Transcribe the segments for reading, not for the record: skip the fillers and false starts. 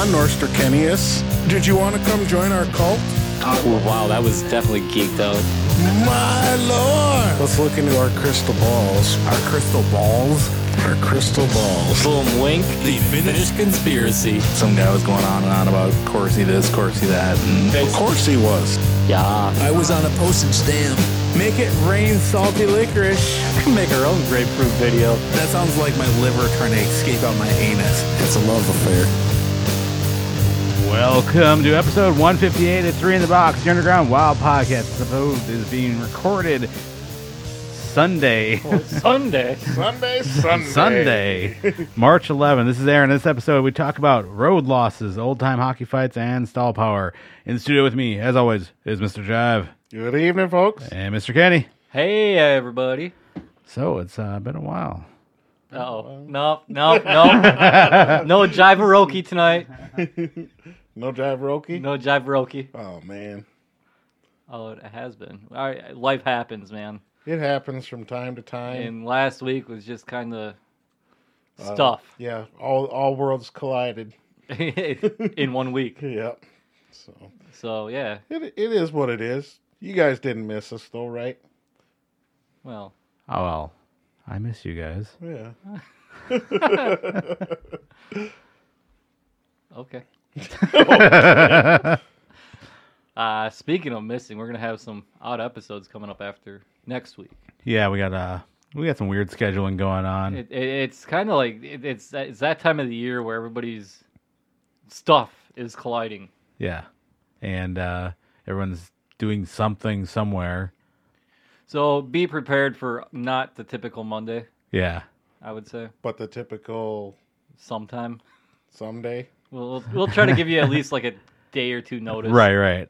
on, Norsterkenius. Did you want to come join our cult? Oh, wow, that was definitely geeked out. My lord! Let's look into our crystal balls. Our crystal balls? Our crystal balls. Boom, wink, the finished conspiracy. Some guy was going on and on about Corsi this, Corsi that, and of course he was. Yeah. I was on a postage stamp. Make it rain salty licorice. Make our own grapefruit video. That sounds like my liver trying to escape out my anus. It's a love affair. Welcome to episode 158 of 3 in the Box, the Underground Wild Podcast. This episode is being recorded Sunday. Sunday. Sunday, March 11. This is Aaron. In this episode, we talk about road losses, old-time hockey fights, and stall power. In the studio with me, as always, is Mr. Jive. Good evening, folks. And Mr. Kenny. Hey, everybody. So, it's been a while. Uh-oh. No. No Jive-a-roki tonight. No Jive-roki? No Jive-a-roki. Oh, man. Oh, it has been. All right, life happens, man. It happens from time to time. And last week was just kind of stuff. Yeah, all worlds collided. In 1 week. Yep. So yeah. It is what it is. You guys didn't miss us, though, right? Well. Oh, well. I miss you guys. Yeah. Okay. Speaking of missing, we're gonna have some odd episodes coming up after next week. Yeah, we got some weird scheduling going on. It's kind of like it's that time of the year where everybody's stuff is colliding. Yeah, and everyone's doing something somewhere. So be prepared for not the typical Monday. Yeah, I would say. But the typical sometime. Someday. We'll try to give you at least like a day or two notice. Right.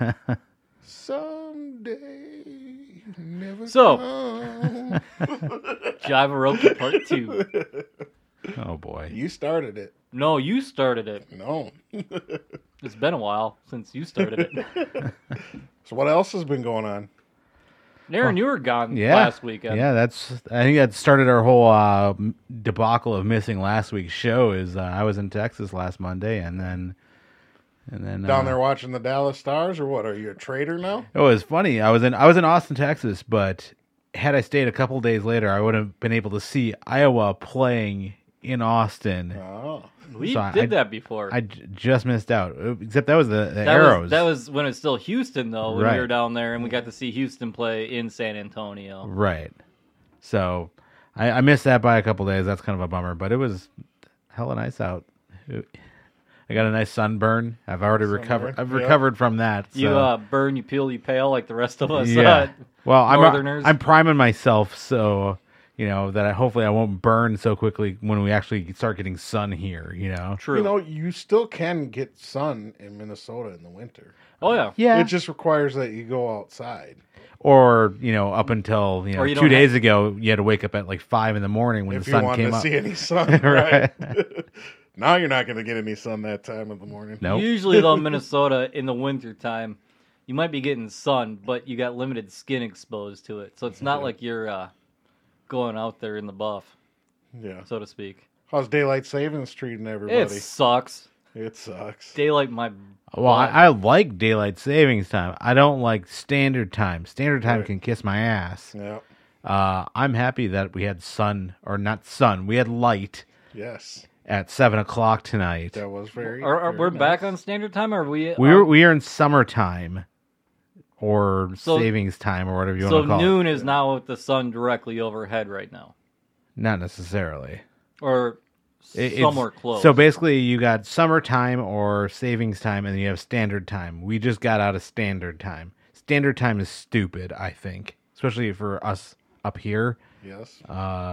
Someday, never so, come. Jive-a-roki Part 2. Oh boy. You started it. No, you started it. No. It's been a while since you started it. So what else has been going on? Aaron, you were gone last weekend. Yeah, I think that started our whole debacle of missing last week's show. Is I was in Texas last Monday, and then down there watching the Dallas Stars, or what? Are you a traitor now? It was funny. I was in Austin, Texas, but had I stayed a couple days later, I would have been able to see Iowa playing in Austin. Oh. We did that before. I just missed out. Except that was the Arrows. That was when it was still Houston, though, when right. we were down there, and we got to see Houston play in San Antonio. Right. So I missed that by a couple days. That's kind of a bummer, but it was hella nice out. I got a nice sunburn. I've already recovered. I've recovered from that. So. You burn, you peel, you pale, like the rest of us. Yeah. Well, Northerners. I'm priming myself so that hopefully I won't burn so quickly when we actually start getting sun here. True. You still can get sun in Minnesota in the winter. Oh yeah. Yeah. It just requires that you go outside. Or up until 2 days ago, you had to wake up at like 5 a.m. when the sun came up. If you wanted to see any sun, right? Now you're not going to get any sun that time of the morning. Nope. Usually, though, Minnesota in the winter time, you might be getting sun, but you got limited skin exposed to it, so it's not like you're going out there in the buff, so to speak. How's daylight savings treating everybody? It sucks. It sucks. Daylight, my. Well, I like daylight savings time. I don't like standard time. Standard time can kiss my ass. Yeah. I'm happy that we had sun, or not sun. We had light. Yes. At 7 o'clock tonight. That was very. We're back on standard time, or are we? We are in summertime, or savings time, or whatever you want to call it. So noon is now with the sun directly overhead right now. Not necessarily. Or somewhere close. So basically, you got summertime or savings time, and then you have standard time. We just got out of standard time. Standard time is stupid, I think, especially for us up here. Yes.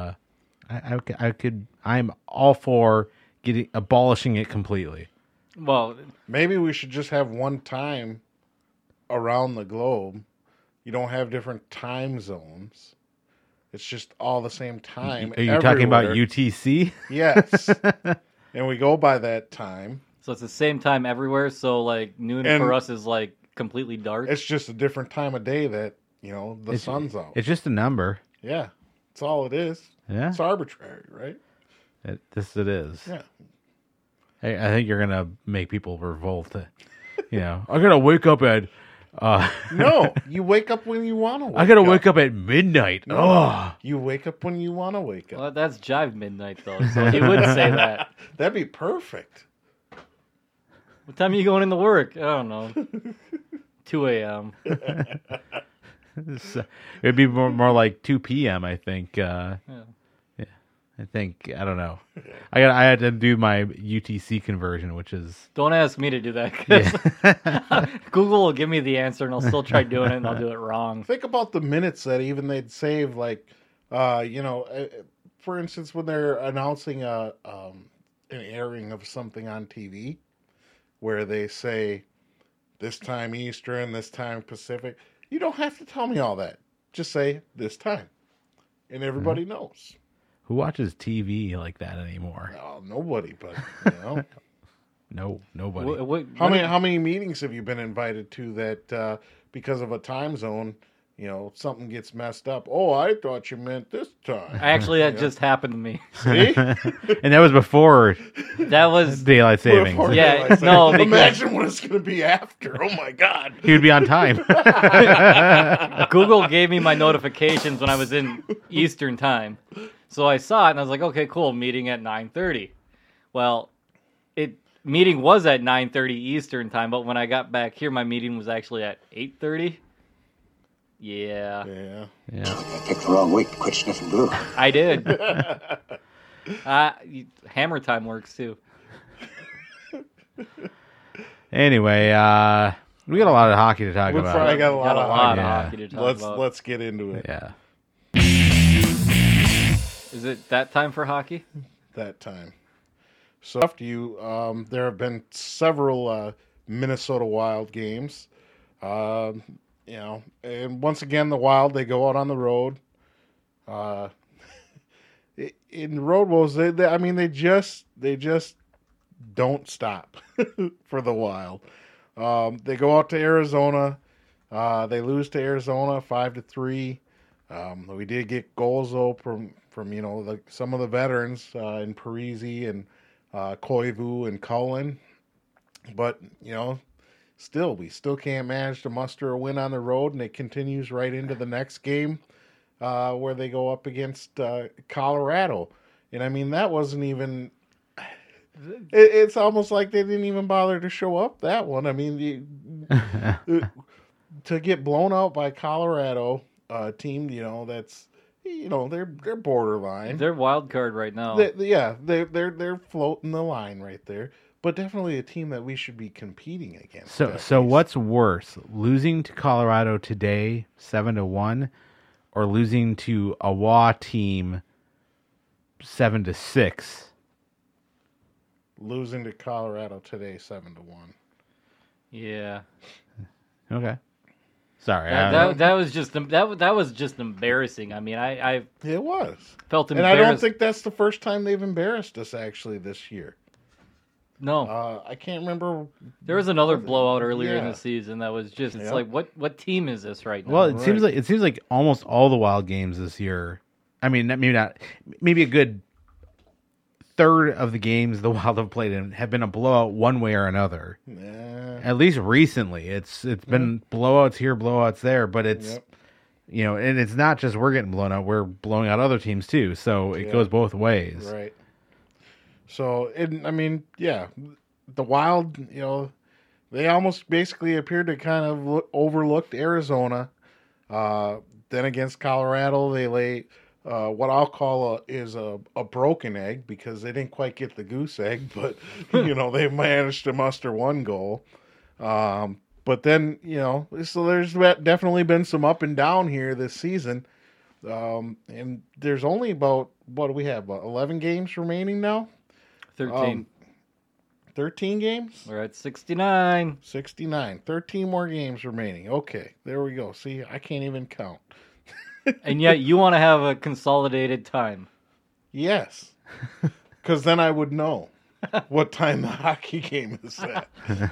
I'm all for abolishing it completely. Well, maybe we should just have one time around the globe. You don't have different time zones. It's just all the same time. Are you talking about UTC? Yes. And we go by that time. So it's the same time everywhere. So like noon for us is like completely dark. It's just a different time of day that the sun's out. It's just a number. Yeah, that's all it is. Yeah, it's arbitrary, right? It is. Yeah. I think you're gonna make people revolt. You know, I gotta wake up at. No, you wake up when you want to. I gotta wake up at midnight. No, Oh, you wake up when you want to wake up. Well, that's Jive Midnight, though, so he would say that. That'd be perfect. What time are you going into work? I don't know. 2 a.m. it'd be more like 2 p.m. I think. Yeah. I think I don't know. I had to do my UTC conversion, which is Don't ask me to do that, 'cause Google will give me the answer, and I'll still try doing it, and I'll do it wrong. Think about the minutes that even they'd save, like, for instance, when they're announcing an airing of something on TV, where they say this time Eastern, this time Pacific. You don't have to tell me all that. Just say this time, and everybody knows. who watches TV like that anymore? Well, nobody, but No, nobody. How many meetings have you been invited to that because of a time zone, something gets messed up? Oh, I thought you meant this time. Actually, that just happened to me. See? And that was before That was daylight savings. Before Yeah, daylight savings. no, because- Imagine what it's going to be after. Oh my God. He would be on time. Google gave me my notifications when I was in Eastern time. So I saw it and I was like, okay, cool, meeting at 9:30. Well, meeting was at 9:30 Eastern time, but when I got back here, my meeting was actually at 8:30. Yeah, Yeah. Yeah. I picked the wrong week to quit sniffing glue. I did. Hammer time works too. Anyway, we got a lot of hockey to talk We about. probably got a Got lot a of lot of Yeah. hockey to talk about. Let's get into it. Yeah. Is it that time for hockey? That time. So after you, there have been several Minnesota Wild games. And once again, the Wild, they go out on the road. In Road Wolves, they just don't stop for the Wild. They go out to Arizona. They lose to Arizona 5-3. We did get goals though from some of the veterans in Parisi and Koivu and Cullen, but we still can't manage to muster a win on the road, and it continues right into the next game where they go up against Colorado, and I mean that wasn't even. It's almost like they didn't even bother to show up that one. I mean, to get blown out by Colorado team, that's. They're borderline. They're wild card right now. They're floating the line right there. But definitely a team that we should be competing against. So what's worse, losing to Colorado today 7-1, or losing to a WA team 7-6? Losing to Colorado today 7-1. Yeah. Okay. Sorry. That was just embarrassing. I mean, I It was. felt And embarrassed. I don't think that's the first time they've embarrassed us actually this year. No, I can't remember. there was another blowout earlier in Yeah. the season that was just. It's Yeah. like what team is this right now? Well, it Right. seems like almost all the Wild games this year. I mean, maybe a good third of the games the Wild have played in have been a blowout one way or another. Nah. At least recently, it's been blowouts here, blowouts there, but it's Yep. and it's not just we're getting blown out; we're blowing out other teams too. So it Yeah. goes both ways. Right. So, the Wild, they almost basically appeared to kind of overlooked Arizona. Then against Colorado, they lay what I'll call a broken egg because they didn't quite get the goose egg, but they managed to muster one goal. But then so there's definitely been some up and down here this season, and there's only about what do we have? About 11 games remaining now. 13. 13 games. We're at 69. 69. 13 more games remaining. Okay, there we go. See, I can't even count. And yet you want to have a consolidated time. Yes, because then I would know what time the hockey game is at.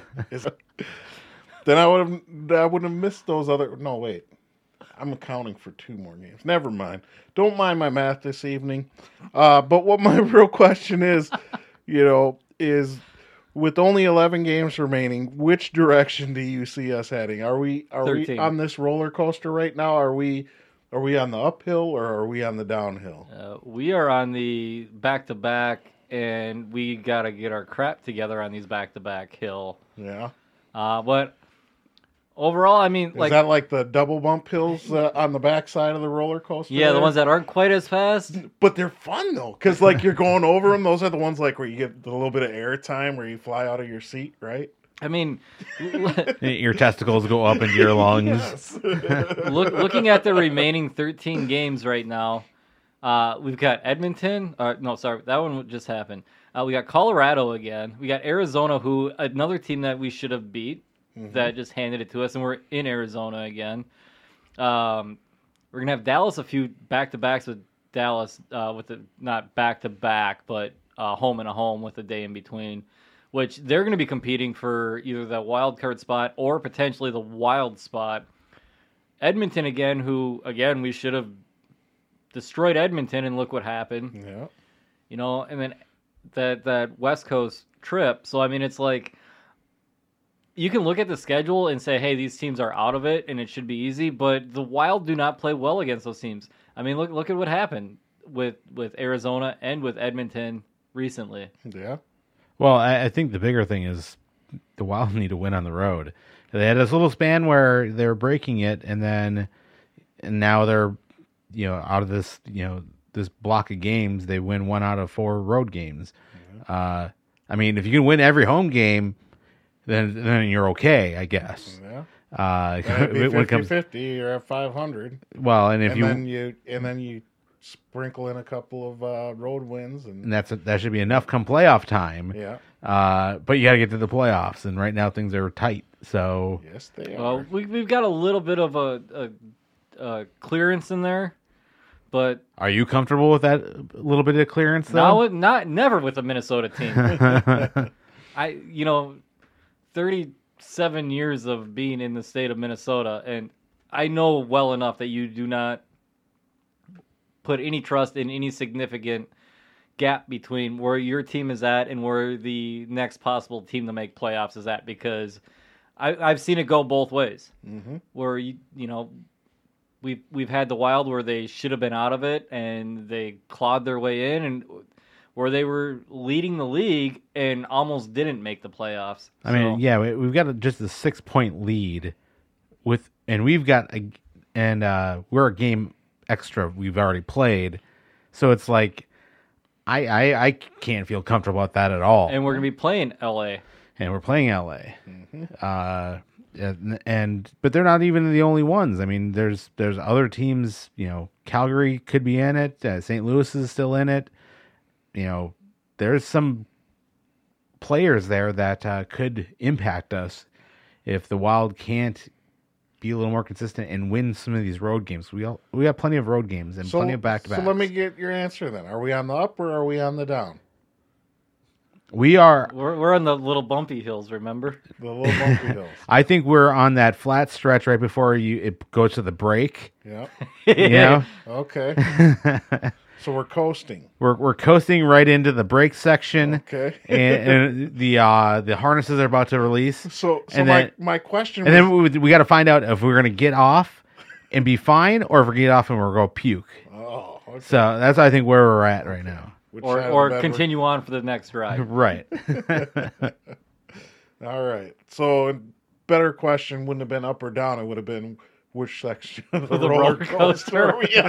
Then I would have missed those other. No, wait. I'm accounting for 2 more games. Never mind. Don't mind my math this evening. But what my real question is, is with only 11 games remaining, which direction do you see us heading? Are we 13. on this roller coaster right now? Are we on the uphill or are we on the downhill? We are on the back-to-back, and we got to get our crap together on these back-to-back hill. Yeah. But overall, I mean, Is that like the double bump hills on the backside of the roller coaster? yeah, the there? ones that aren't quite as fast. But they're fun though, because like you're going over them. Those are the ones like where you get a little bit of air time, where you fly out of your seat, right? I mean, Your testicles go up into your lungs. looking at the remaining 13 games right now, we've got Edmonton. No, sorry, that one just happened. We got Colorado again. We got Arizona, who another team that we should have beat, that just handed it to us, and we're in Arizona again. We're gonna have Dallas a few back-to-backs with Dallas, with the not back-to-back, but home and a home with a day in between, which they're going to be competing for either the wild card spot or potentially the wild spot. Edmonton again, who again we should have destroyed Edmonton, and look what happened. Yeah. You know, and then that West Coast trip. So I mean, it's like you can look at the schedule and say, hey, these teams are out of it, and it should be easy. But the Wild do not play well against those teams. I mean, look at what happened with Arizona and with Edmonton recently. Yeah. Well, I think the bigger thing is the Wild need to win on the road. They had this little span where they were breaking it, and now they're, out of this, this block of games, they win 1 out of 4 road games. I mean, if you can win every home game, then you're okay, I guess. Yeah. It'd be 50-50, you're at 500. Well, and then you sprinkle in a couple of road wins, and that should be enough come playoff time. Yeah. But you got to get to the playoffs, and right now things are tight. So yes, they are. Well, we've got a little bit of a clearance in there, but are you comfortable with that little bit of clearance? Though? Never with a Minnesota team. 37 years of being in the state of Minnesota, and I know well enough that you do not put any trust in any significant gap between where your team is at and where the next possible team to make playoffs is at, because I've seen it go both ways. Mm-hmm. Where we've had the Wild where they should have been out of it and they clawed their way in, and where they were leading the league and almost didn't make the playoffs. I mean, yeah, we've got just a 6-point lead and we're a game extra we've already played, so it's like I can't feel comfortable about that at all. And we're gonna be playing LA. And we're playing LA. Mm-hmm. But they're not even the only ones. I mean, there's other teams. Calgary could be in it. St. Louis is still in it. There's some players there that could impact us if the Wild can't be a little more consistent and win some of these road games. We have plenty of road games and plenty of back-to-backs. So let me get your answer then. Are we on the up or are we on the down? We are. We're on the little bumpy hills, remember? The little bumpy hills. I think we're on that flat stretch right before it goes to the break. Yeah. Okay. So we're coasting. We're coasting right into the brake section. Okay. and the harnesses are about to release. So my question. And then we got to find out if we're going to get off and be fine, or if we get off and we're going to puke. Oh. Okay. So that's I think where we're at right now. Or continue on for the next ride. Right. All right. So better question wouldn't have been up or down. It would have been which section of the roller coaster are we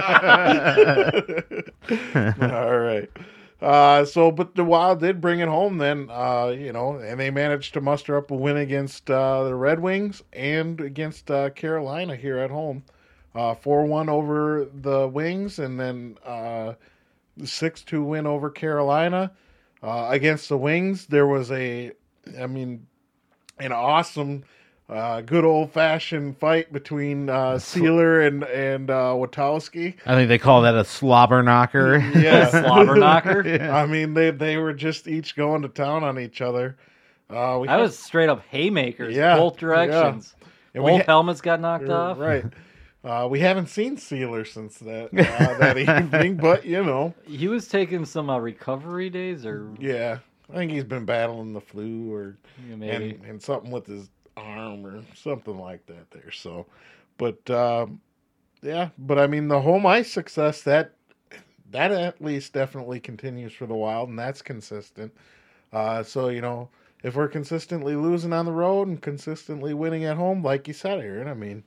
on? All right. But the Wild did bring it home then, and they managed to muster up a win against the Red Wings and against Carolina here at home. 4-1 over the Wings, and then 6-2 win over Carolina. Against the Wings, there was an awesome, good old-fashioned fight between Sealer and Witowski. I think they call that a slobber knocker. Yeah. Slobber knocker? Yeah. I mean, they were just each going to town on each other. That was straight up haymakers, both directions. Yeah. Both helmets got knocked off. Right. We haven't seen Sealer since that evening, but he was taking some recovery days, or yeah. I think he's been battling the flu or Yeah, maybe. and something with his arm or something like that there. So, but yeah, but I mean the home ice success that at least definitely continues for the Wild, and that's consistent. So if we're consistently losing on the road and consistently winning at home, like you said, Aaron, I mean,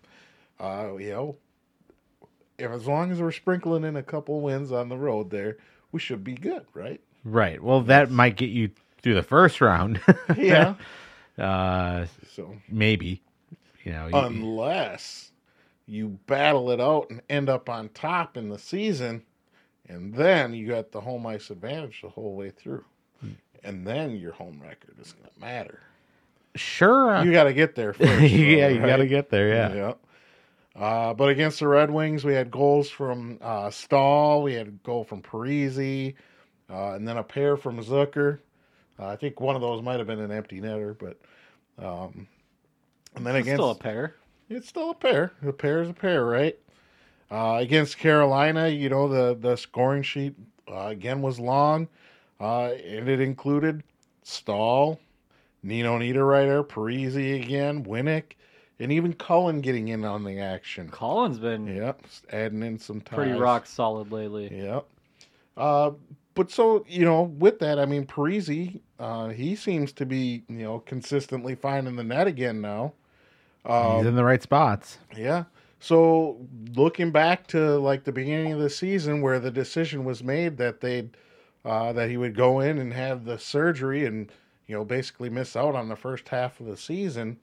if as long as we're sprinkling in a couple wins on the road there, we should be good, right? Right. Well, that might get you through the first round. Yeah. So Maybe. unless you battle it out and end up on top in the season, and then you got the home ice advantage the whole way through, and then your home record is going to matter. Sure. You got to get there first. Yeah, though, you got to get there. Yeah. Yeah. But against the Red Wings, we had goals from Stahl, we had a goal from Parisi, and then a pair from Zucker. I think one of those might have been an empty netter, but and then It's against still a pair. it's still a pair. A pair is a pair, right? Against Carolina, the scoring sheet again was long, and it included Stahl, Nino Niederreiter, Parisi again, Winnick, and even Cullen getting in on the action. Colin's been Yep, adding in some ties. pretty rock solid lately. Yep. But so, with that, I mean, Parisi, he seems to be, consistently finding the net again now. He's in the right spots. Yeah. So looking back to like the beginning of the season where the decision was made that that he would go in and have the surgery and, basically miss out on the first half of the season,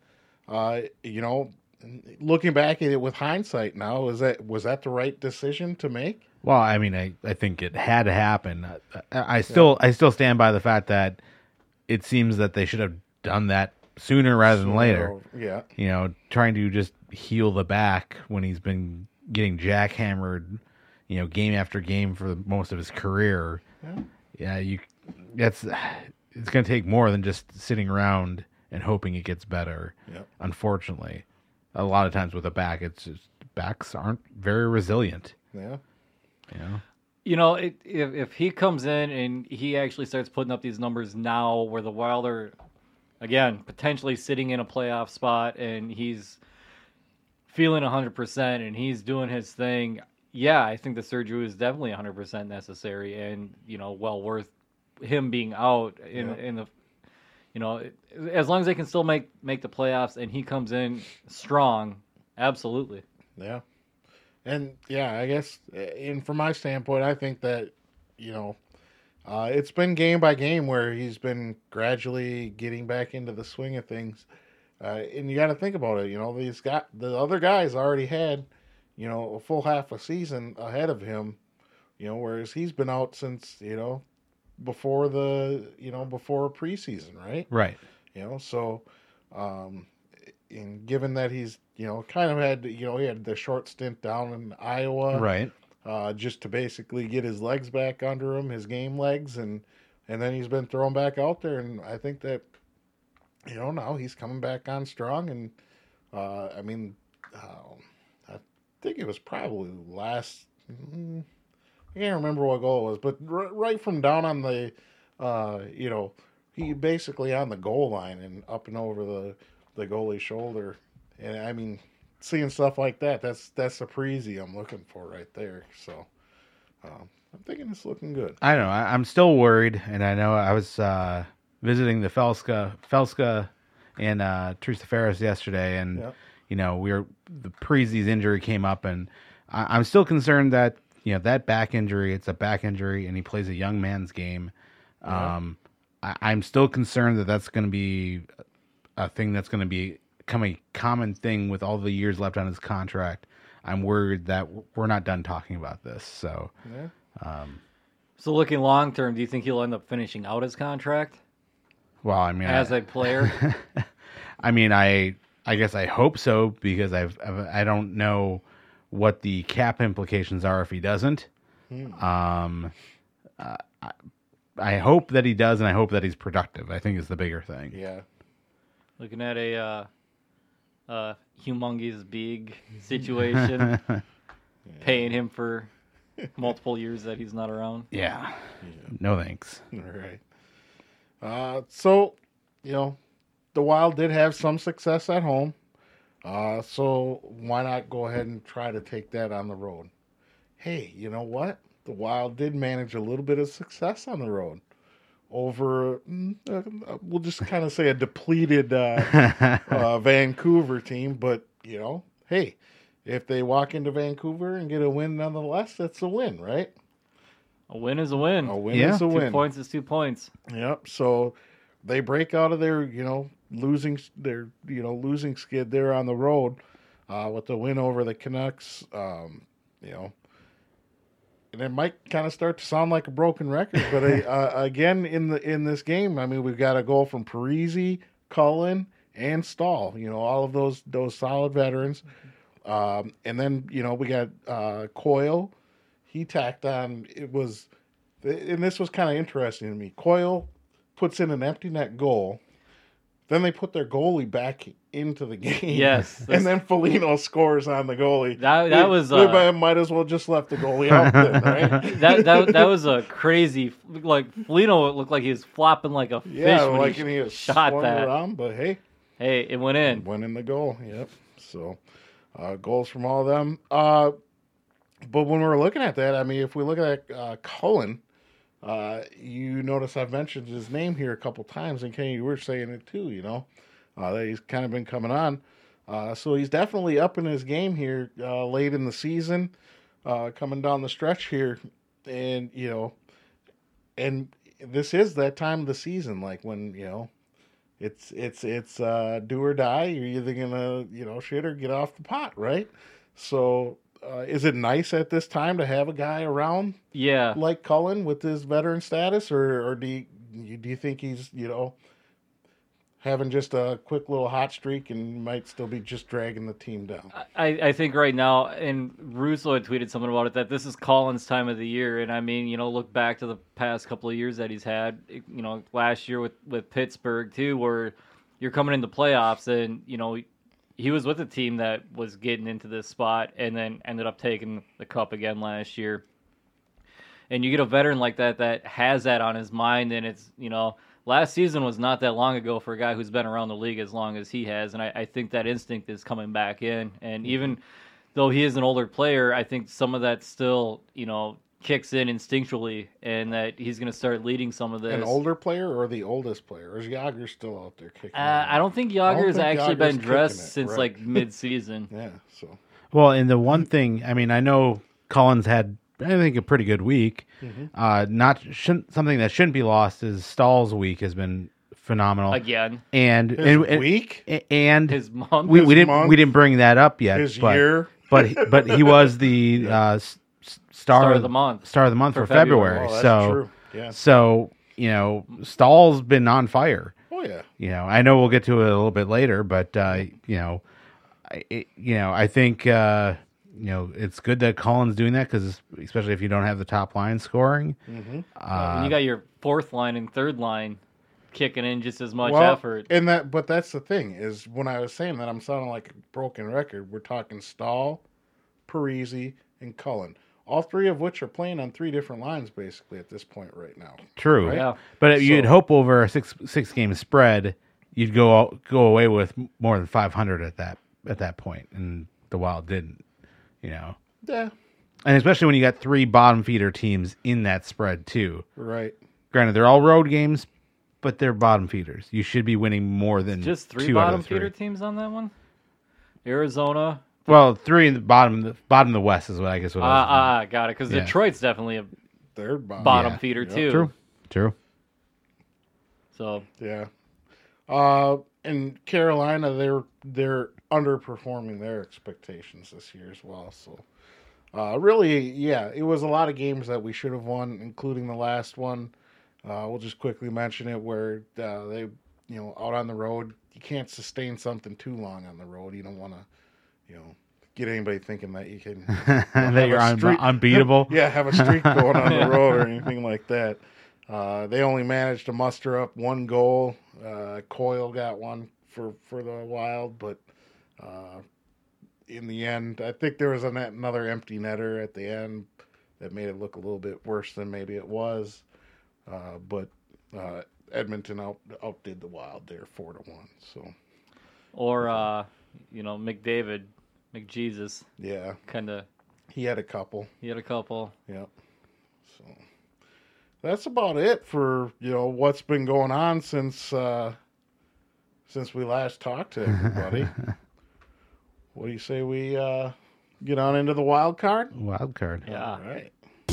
looking back at it with hindsight now, was that the right decision to make? Well, I mean, I think it had to happen. I still stand by the fact that it seems that they should have done that sooner rather than later. Yeah. Trying to just heal the back when he's been getting jackhammered, game after game for most of his career. Yeah, it's going to take more than just sitting around and hoping it gets better. Yep. Unfortunately, a lot of times with a back, it's just backs aren't very resilient. Yeah. If he comes in and he actually starts putting up these numbers now where the Wild are, again, potentially sitting in a playoff spot and he's feeling 100% and he's doing his thing, yeah, I think the surgery is definitely 100% necessary and, well worth him being out in the, as long as they can still make the playoffs and he comes in strong, absolutely. Yeah. And I guess, and from my standpoint, I think that, it's been game by game where he's been gradually getting back into the swing of things. And you got to think about it, the other guys already had, a full half a season ahead of him, whereas he's been out since, before before preseason, right? Right. So, and given that he's, kind of had, he had the short stint down in Iowa, Right. Just to basically get his legs back under him, his game legs, and then he's been thrown back out there, and I think that, now he's coming back on strong, and I think it was probably last. I can't remember what goal it was, but right from down on the, he basically on the goal line and up and over the goalie's shoulder, and I mean, seeing stuff like that's the Parisi I'm looking for right there. So I'm thinking it's looking good. I don't know. I'm still worried, and I know I was visiting the Felska and Teresa Ferris yesterday, and the Parisi's injury came up, and I'm still concerned that that back injury. It's a back injury, and he plays a young man's game. Yeah. I'm still concerned that that's going to be a thing that's going to become a common thing with all the years left on his contract. I'm worried that we're not done talking about this. So, So looking long term, do you think he'll end up finishing out his contract well, I mean, as a player? I mean, I guess I hope so because I don't know what the cap implications are if he doesn't. I hope that he does, and I hope that he's productive. I think is the bigger thing. Yeah. Looking at a humongous big situation, paying him for multiple years that he's not around. Yeah. No thanks. Right. So, the Wild did have some success at home. So why not go ahead and try to take that on the road? Hey, you know what? The Wild did manage a little bit of success on the road over, we'll just kind of say a depleted Vancouver team. But, hey, if they walk into Vancouver and get a win nonetheless, that's a win, right? A win is a win. A win Yeah. is a 2 win. points is 2 points. Yep. So they break out of their, losing skid there on the road with the win over the Canucks. And it might kind of start to sound like a broken record, but again in this game, I mean, we've got a goal from Parise, Cullen, and Stahl. All of those solid veterans. And then we got Coyle. He tacked on. And this was kind of interesting to me. Coyle puts in an empty net goal. Then they put their goalie back into the game. Yes. And then Foligno scores on the goalie. That was They might as well just left the goalie out then, right? that was a crazy, like, Foligno looked like he was flopping like a fish Yeah, when like he he was shot swung that. around, but hey, Hey, it went in. went in the goal. Yep. So goals from all of them. But when we're looking at that, I mean, if we look at Cullen, you notice I've mentioned his name here a couple times, and Kenny, you were saying it too, that he's kind of been coming on. So he's definitely up in his game here late in the season, coming down the stretch here. And, and this is that time of the season, like when, it's do or die. You're either going to, shit or get off the pot, right? So is it nice at this time to have a guy around Yeah. like Cullen with his veteran status, or do you think he's having just a quick little hot streak and might still be just dragging the team down? I think right now, and Russo had tweeted something about it, that this is Collins' time of the year. And I mean, look back to the past couple of years that he's had, last year with Pittsburgh too, where you're coming into playoffs and, he was with a team that was getting into this spot and then ended up taking the cup again last year. And you get a veteran like that has that on his mind, and it's, last season was not that long ago for a guy who's been around the league as long as he has, and I think that instinct is coming back in. And even though he is an older player, I think some of that still, kicks in instinctually, and that he's going to start leading some of this. An older player or the oldest player? Or is Yager still out there kicking? I don't think Yager has think actually Yager's been dressed kicking it, since right. like mid-season. Yeah, so. Well, and the one thing, I mean, I know Collins had, I think, a pretty good week. Something that shouldn't be lost is Stahl's week has been phenomenal Again, and His week? and his month. we his didn't month, we didn't bring that up yet. His but, year? but he was the star of the month. Star of the month For for February. Oh, that's so true. Yeah. so Stahl's been on fire. Oh, yeah. I know we'll get to it a little bit later, but I think it's good that Cullen's doing that, because especially if you don't have the top line scoring. And you got your fourth line and third line kicking in just as much Well, effort. but that's the thing, is when I was saying that, I'm sounding like a broken record. We're talking Stahl, Parise, and Cullen. All three of which are playing on three different lines basically at this point right now. True, Right? Yeah. but you'd hope over a six game spread, you'd go away with more than 500 at that point, and the Wild didn't. Yeah, And especially when you got three bottom feeder teams in that spread too. right. Granted, they're all road games, but they're bottom feeders. You should be winning more than Just three two out bottom of three. feeder teams on that one. Arizona. Well, three in the bottom of the West is what I guess what I was Got it. Because Yeah. Detroit's definitely a They're bottom. bottom Yeah. feeder Yep. too. True. So Yeah. And Carolina, they're underperforming their expectations this year as well. So, really, yeah, it was a lot of games that we should have won, including the last one. We'll just quickly mention it, where they, out on the road, you can't sustain something too long on the road. You don't want to, get anybody thinking that you can That you're unbeatable. yeah, have a streak going on the road or anything like that. They only managed to muster up one goal. Coyle got one for the Wild, but in the end, I think there was another empty netter at the end that made it look a little bit worse than maybe it was. But Edmonton outdid the Wild there 4-1. So Or McDavid, McJesus, yeah, kind of. he had a couple. He had a couple. Yep. So that's about it for what's been going on since we last talked to everybody. What do you say we get on into the wild card? Wild card. Yeah. All right.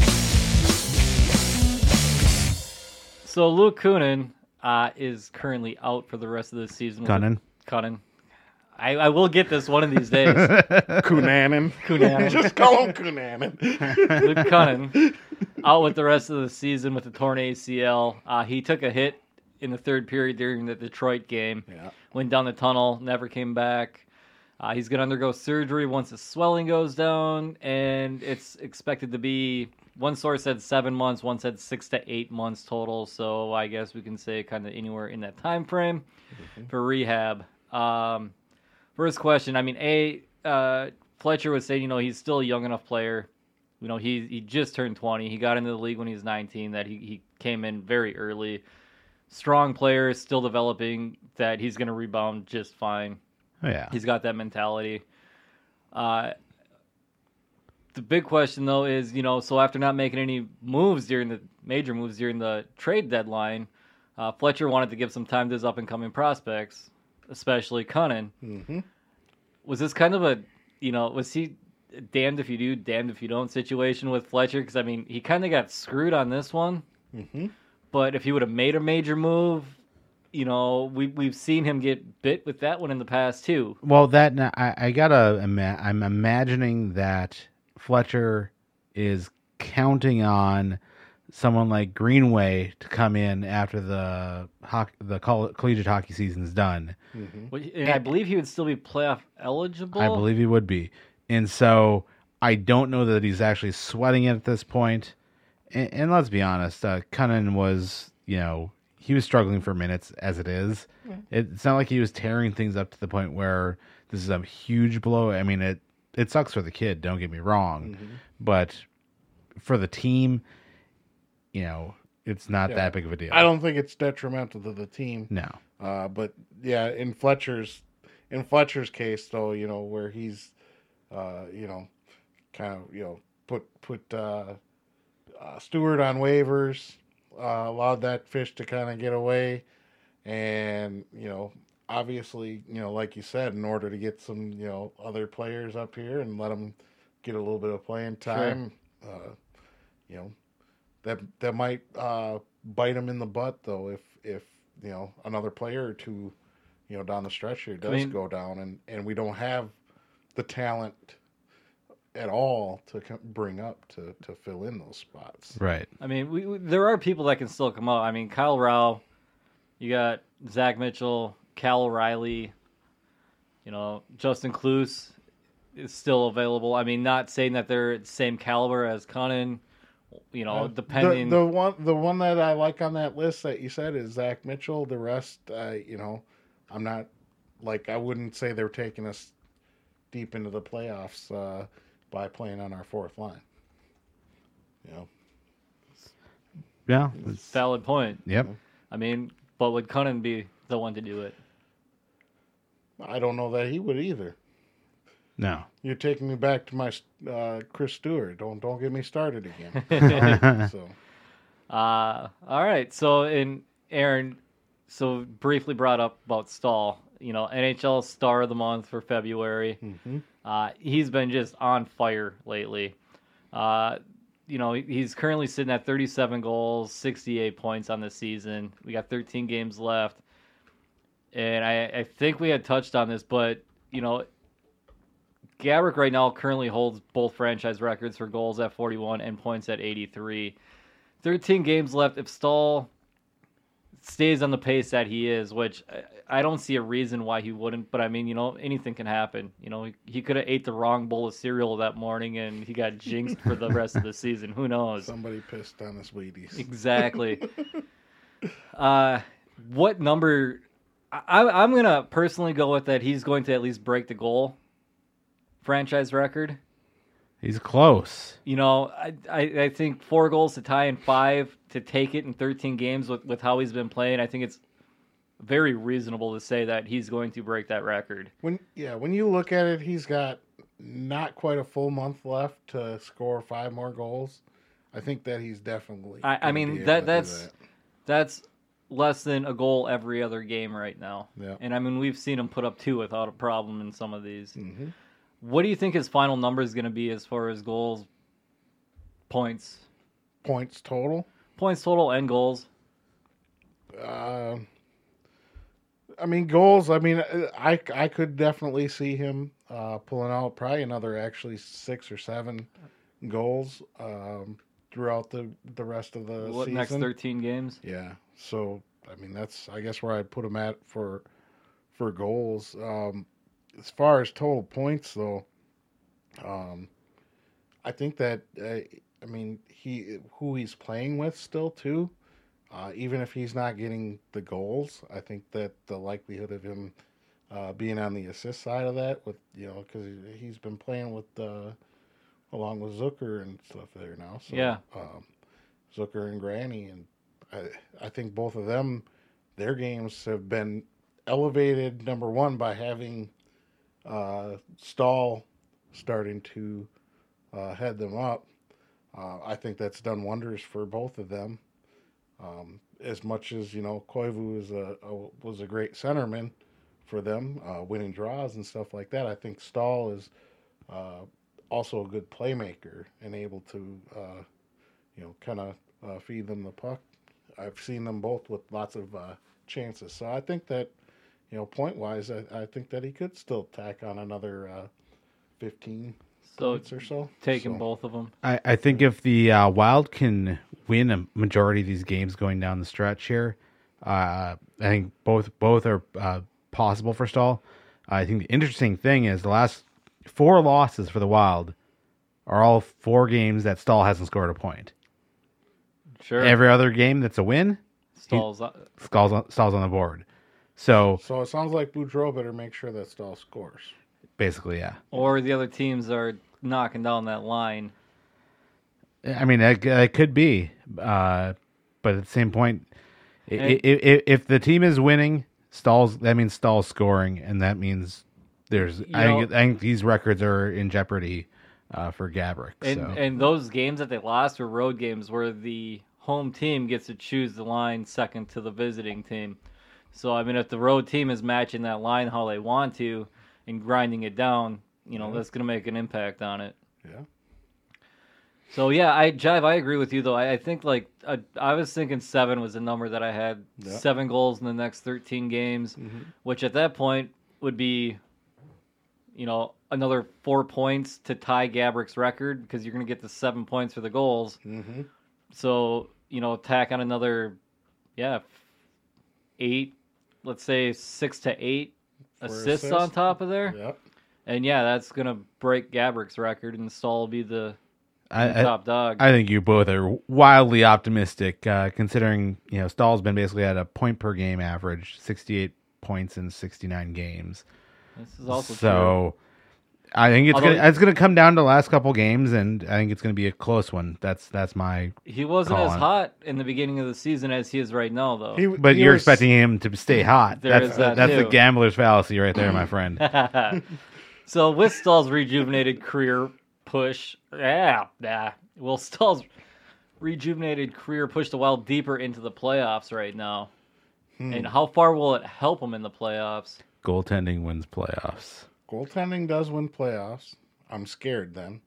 So Luke Kunin is currently out for the rest of the season. Kunin. I will get this one of these days. Kunanen. Just call him Kunanen. Luke Kunin out with the rest of the season with a torn ACL. He took a hit in the third period during the Detroit game. Yeah. Went down the tunnel, never came back. He's going to undergo surgery once the swelling goes down, and it's expected to be, one source said 7 months, one said 6 to 8 months total, so I guess we can say kind of anywhere in that time frame for rehab. First question, Fletcher was saying, he's still a young enough player. He just turned 20. He got into the league when he was 19, that he came in very early. Strong player, still developing, that he's going to rebound just fine. Oh, yeah. He's got that mentality. The big question, though, is, so after not making any major moves during the trade deadline, Fletcher wanted to give some time to his up-and-coming prospects, especially Kunin. Mm-hmm. Was this kind of was he damned if you do, damned if you don't situation with Fletcher? Because, he kind of got screwed on this one. Mm-hmm. But if he would have made a major move, we've seen him get bit with that one in the past too. Well, I'm imagining that Fletcher is counting on someone like Greenway to come in after the collegiate hockey season's done. Mm-hmm. And I believe he would still be playoff eligible. I believe he would be. And so I don't know that he's actually sweating it at this point. And let's be honest, Kunin was, he was struggling for minutes as it is. Yeah. It's not like he was tearing things up to the point where this is a huge blow. It sucks for the kid, don't get me wrong. Mm-hmm. But for the team, it's not that big of a deal. I don't think it's detrimental to the team. No. But yeah, in Fletcher's case though, where he's kind of put Stewart on waivers, allowed that fish to kind of get away, and obviously like you said, in order to get some other players up here and let them get a little bit of playing time, sure. That might bite him in the butt though if another player or two down the stretch here does go down and we don't have the talent at all to bring up to fill in those spots. Right. There are people that can still come out. Kyle Rao, you got Zach Mitchell, Cal O'Reilly, Justin Kloos is still available. Not saying that they're the same caliber as Kunin, depending. The one that I like on that list that you said is Zach Mitchell. The rest, I'm not I wouldn't say they're taking us deep into the playoffs by playing on our fourth line. Yeah. Valid point. Yep. But would Kunin be the one to do it? I don't know that he would either. No. You're taking me back to my Chris Stewart. Don't get me started again. All right. So Aaron, briefly brought up about Stahl. NHL Star of the Month for February. Mm-hmm. He's been just on fire lately. He's currently sitting at 37 goals, 68 points on the season. We got 13 games left. And I think we had touched on this, but, Gaborik right now currently holds both franchise records for goals at 41 and points at 83. 13 games left. If Stahl stays on the pace that he is, which I don't see a reason why he wouldn't, but anything can happen. He could have ate the wrong bowl of cereal that morning and he got jinxed for the rest of the season. Who knows? Somebody pissed on his Wheaties. Exactly. What number? I'm going to personally go with that he's going to at least break the goal franchise record. He's close. You know, I think 4 goals to tie in 5 to take it in 13 games with how he's been playing. I think it's very reasonable to say that he's going to break that record. When you look at it, he's got not quite a full month left to score 5 more goals. I think that he's definitely. I mean that's less than a goal every other game right now. Yeah. And I mean we've seen him put up 2 without a problem in some of these. Mm-hmm. What do you think his final number is going to be as far as goals, points total. Points total and goals. I mean, goals. I mean, I could definitely see him pulling out probably another actually 6 or 7 goals throughout the rest of the season. Next 13 games? Yeah. So I mean, that's I guess where I'd put him at for goals. As far as total points, though, I think that I mean who he's playing with still too. Even if he's not getting the goals, I think that the likelihood of him being on the assist side of that, with because he's been playing with along with Zucker and stuff there now. So, yeah, Zucker and Granny, and I think both of them, their games have been elevated. Number one by having Stahl starting to head them up. I think that's done wonders for both of them. As much as Koivu was a great centerman for them, winning draws and stuff like that. I think Stahl is also a good playmaker and able to kind of feed them the puck. I've seen them both with lots of chances, so I think that point wise, I think that he could still tack on another 15 points or so. Taking both of them. I think if the Wild can win a majority of these games going down the stretch here, I think both are possible for Stahl. I think the interesting thing is the last 4 losses for the Wild are all 4 games that Stahl hasn't scored a point. Sure. Every other game that's a win, Stahl's on the board. So it sounds like Boudreau better make sure that Stahl scores. Basically, yeah. Or the other teams are knocking down that line. I mean, that could be. But at the same point, if the team is winning, that means Stahl's scoring, and that means I think these records are in jeopardy for Gaborik. And those games that they lost were road games where the home team gets to choose the line second to the visiting team. So, I mean, if the road team is matching that line how they want to and grinding it down, that's going to make an impact on it. Yeah. So, yeah, I agree with you, though. I think, I was thinking 7 was the number that I had. Yeah. 7 goals in the next 13 games, which at that point would be, another 4 points to tie Gaborik's record because you're going to get the 7 points for the goals. Mm-hmm. So, tack on another, 8, let's say 6 to 8 assists on top of there. Yep. And, that's going to break Gaborik's record, and Stahl will be the top dog. I think you both are wildly optimistic, considering Stahl's been basically at a point per game average, 68 points in 69 games. This is also true. I think it's gonna come down to the last couple games, and I think it's gonna be a close one. That's my. He wasn't as hot in the beginning of the season as he is right now, though. But you're expecting him to stay hot. That's the gambler's fallacy right there, my friend. So with Stahl's rejuvenated career push, Stahl's rejuvenated career pushed the Wild deeper into the playoffs right now. And how far will it help him in the playoffs? Goaltending wins playoffs. Goaltending does win playoffs. I'm scared then.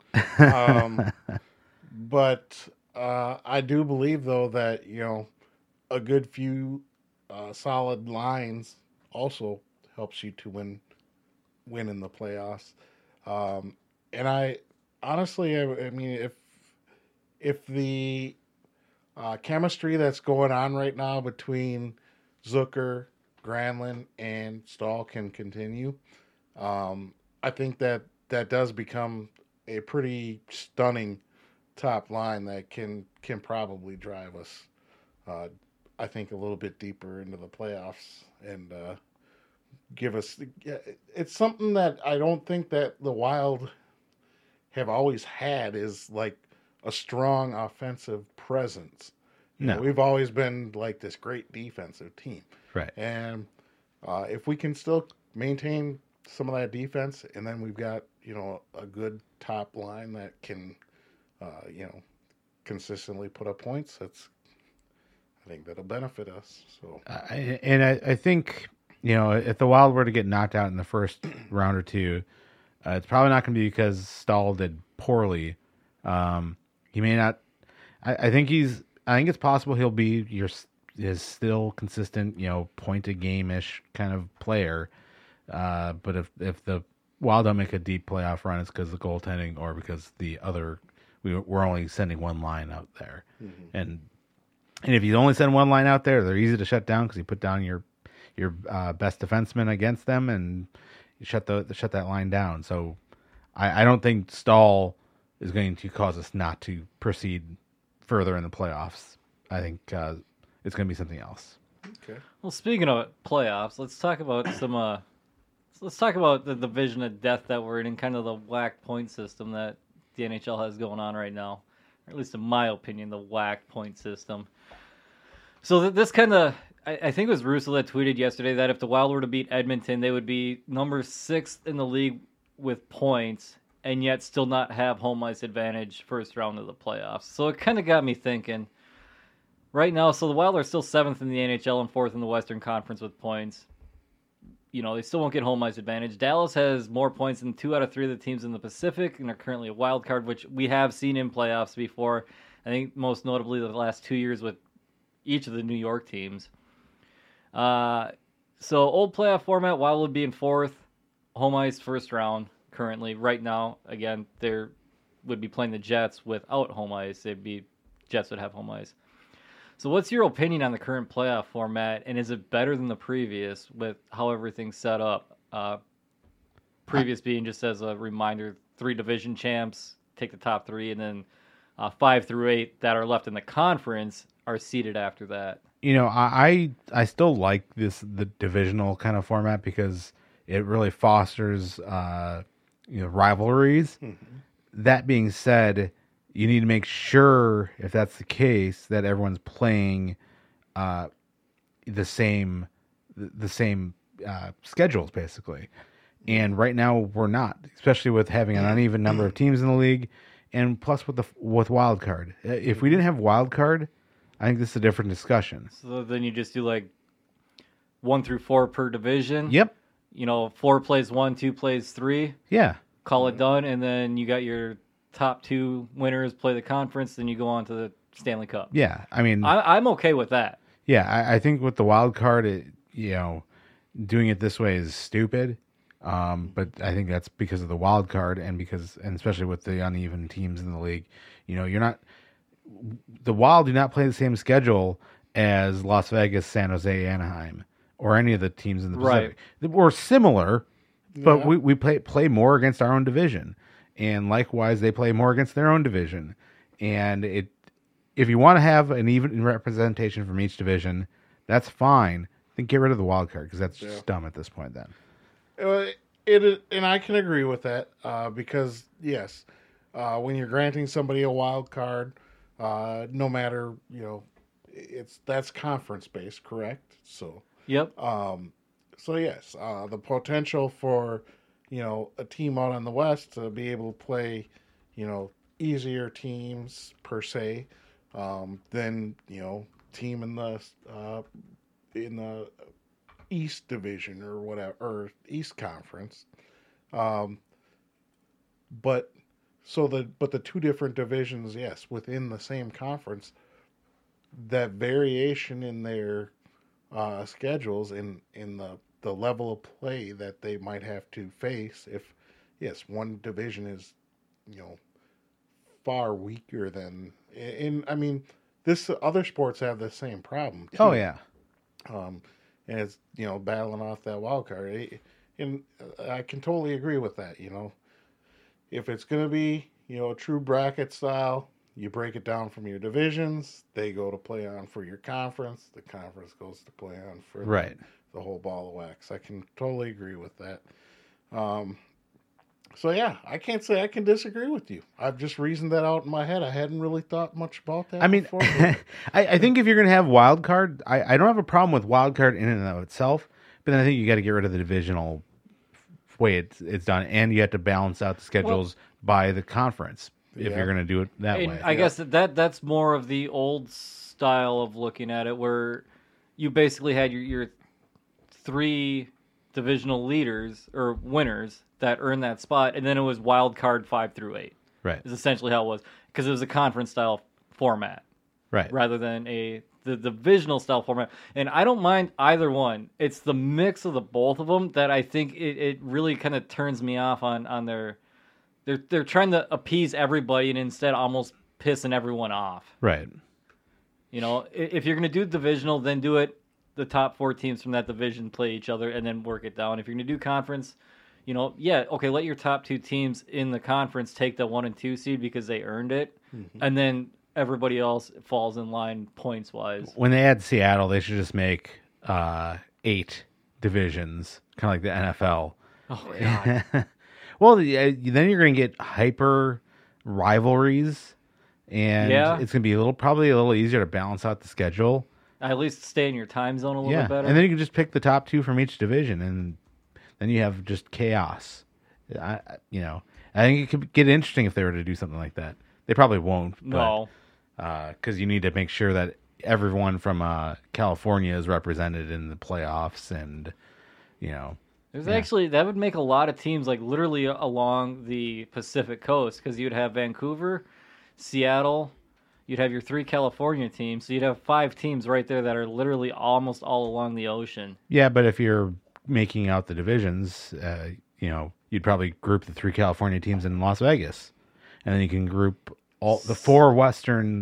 But I do believe, though, that, a good few solid lines also helps you to win in the playoffs. And I honestly, I mean, if the chemistry that's going on right now between Zucker, Granlund, and Stahl can continue, I think that does become a pretty stunning top line that can probably drive us, I think, a little bit deeper into the playoffs and give us. It's something that I don't think that the Wild have always had is like a strong offensive presence. We've always been like this great defensive team. Right. And if we can still maintain some of that defense, and then we've got, a good top line that can, consistently put up points, I think that'll benefit us. So, I think, if the Wild were to get knocked out in the first round or two, it's probably not going to be because Stahl did poorly. He may not. I think it's possible he'll be his still consistent, point a game ish kind of player. But if the Wild don't make a deep playoff run, it's because of the goaltending or because we're only sending one line out there, and if you only send one line out there, they're easy to shut down because you put down your best defenseman against them and you shut that line down. So I don't think Stahl is going to cause us not to proceed further in the playoffs. I think it's going to be something else. okay. Well, speaking of playoffs, let's talk about let's talk about the division of death that we're in and kind of the whack point system that the NHL has going on right now. Or at least in my opinion, the whack point system. So this kind of, I think it was Russo that tweeted yesterday that if the Wild were to beat Edmonton, they would be number 6 in the league with points and yet still not have home ice advantage first round of the playoffs. So it kind of got me thinking. Right now, so the Wild are still 7th in the NHL and 4th in the Western Conference with points. They still won't get home ice advantage. Dallas has more points than 2 out of 3 of the teams in the Pacific and are currently a wild card, which we have seen in playoffs before. I think most notably the last 2 years with each of the New York teams. So old playoff format, Wild would be in 4th, home ice first round currently. Right now, again, they would be playing the Jets without home ice. Jets would have home ice. So what's your opinion on the current playoff format, and is it better than the previous with how everything's set up? Previous being, just as a reminder, 3 division champs take the top 3, and then 5 through 8 that are left in the conference are seeded after that. I still like the divisional kind of format because it really fosters rivalries. Mm-hmm. That being said, you need to make sure, if that's the case, that everyone's playing the same schedules, basically. And right now we're not, especially with having an uneven number of teams in the league, and plus with wild card. If we didn't have wild card, I think this is a different discussion. So then you just do like 1 through 4 per division. Yep. 4 plays 1, 2 plays 3. Yeah. Call it done, and then you got your top 2 winners play the conference, then you go on to the Stanley Cup. Yeah, I mean, I'm okay with that. Yeah, I think with the wild card, doing it this way is stupid. But I think that's because of the wild card and especially with the uneven teams in the league. The Wild do not play the same schedule as Las Vegas, San Jose, Anaheim, or any of the teams in the Pacific. Right. We're similar, but we play more against our own division. And likewise, they play more against their own division. And if you want to have an even representation from each division, that's fine. Then get rid of the wild card because that's just dumb at this point. Then and I can agree with that because yes, when you're granting somebody a wild card, no matter that's conference based, correct? So yep. So yes, the potential for a team out on the West to be able to play, easier teams per se, than team in the East Division or whatever, or East Conference. But the 2 different divisions, yes, within the same conference, that variation in their schedules in the level of play that they might have to face if, yes, one division is, far weaker than, and I mean, other sports have the same problem too. Oh yeah. And it's, battling off that wild card. And I can totally agree with that, If it's going to be, a true bracket style, you break it down from your divisions. They go to play on for your conference. The conference goes to play on for the whole ball of wax. I can totally agree with that. So yeah, I can't say I can disagree with you. I've just reasoned that out in my head. I hadn't really thought much about that. I mean, before, but I think if you're going to have wild card, I don't have a problem with wild card in and of itself, but then I think you got to get rid of the divisional way it's done, and you have to balance out the schedules by the conference if Yeah. you're going to do it that And way. I guess that's more of the old style of looking at it, where you basically had your 3 divisional leaders or winners that earned that spot, and then it was wild card 5 through 8. Right, Is essentially how it was, because it was a conference style format right. rather than the divisional style format. And I don't mind either one. It's the mix of the both of them that I think it really kind of turns me off on their. They're trying to appease everybody and instead almost pissing everyone off. Right. You know, if you're going to do divisional, then do it. The top 4 teams from that division play each other and then work it down. If you're going to do conference, you know, okay, let your top 2 teams in the conference take the 1 and 2 seed because they earned it, and then everybody else falls in line points wise. When they add Seattle, they should just make 8 divisions, kind of like the NFL. Oh God. Well, then you're going to get hyper rivalries, and Yeah. it's going to be probably a little easier to balance out the schedule. At least stay in your time zone a little bit better. And then you can just pick the top 2 from each division, and then you have just chaos. I think it could get interesting if they were to do something like that. They probably won't. No. Because you need to make sure that everyone from California is represented in the playoffs, and There's actually, that would make a lot of teams like literally along the Pacific coast, because you'd have Vancouver, Seattle, you'd have your 3 California teams, so you'd have 5 teams right there that are literally almost all along the ocean. yeah. But if you're making out the divisions, you'd probably group the 3 California teams in Las Vegas, and then you can group all the 4 Western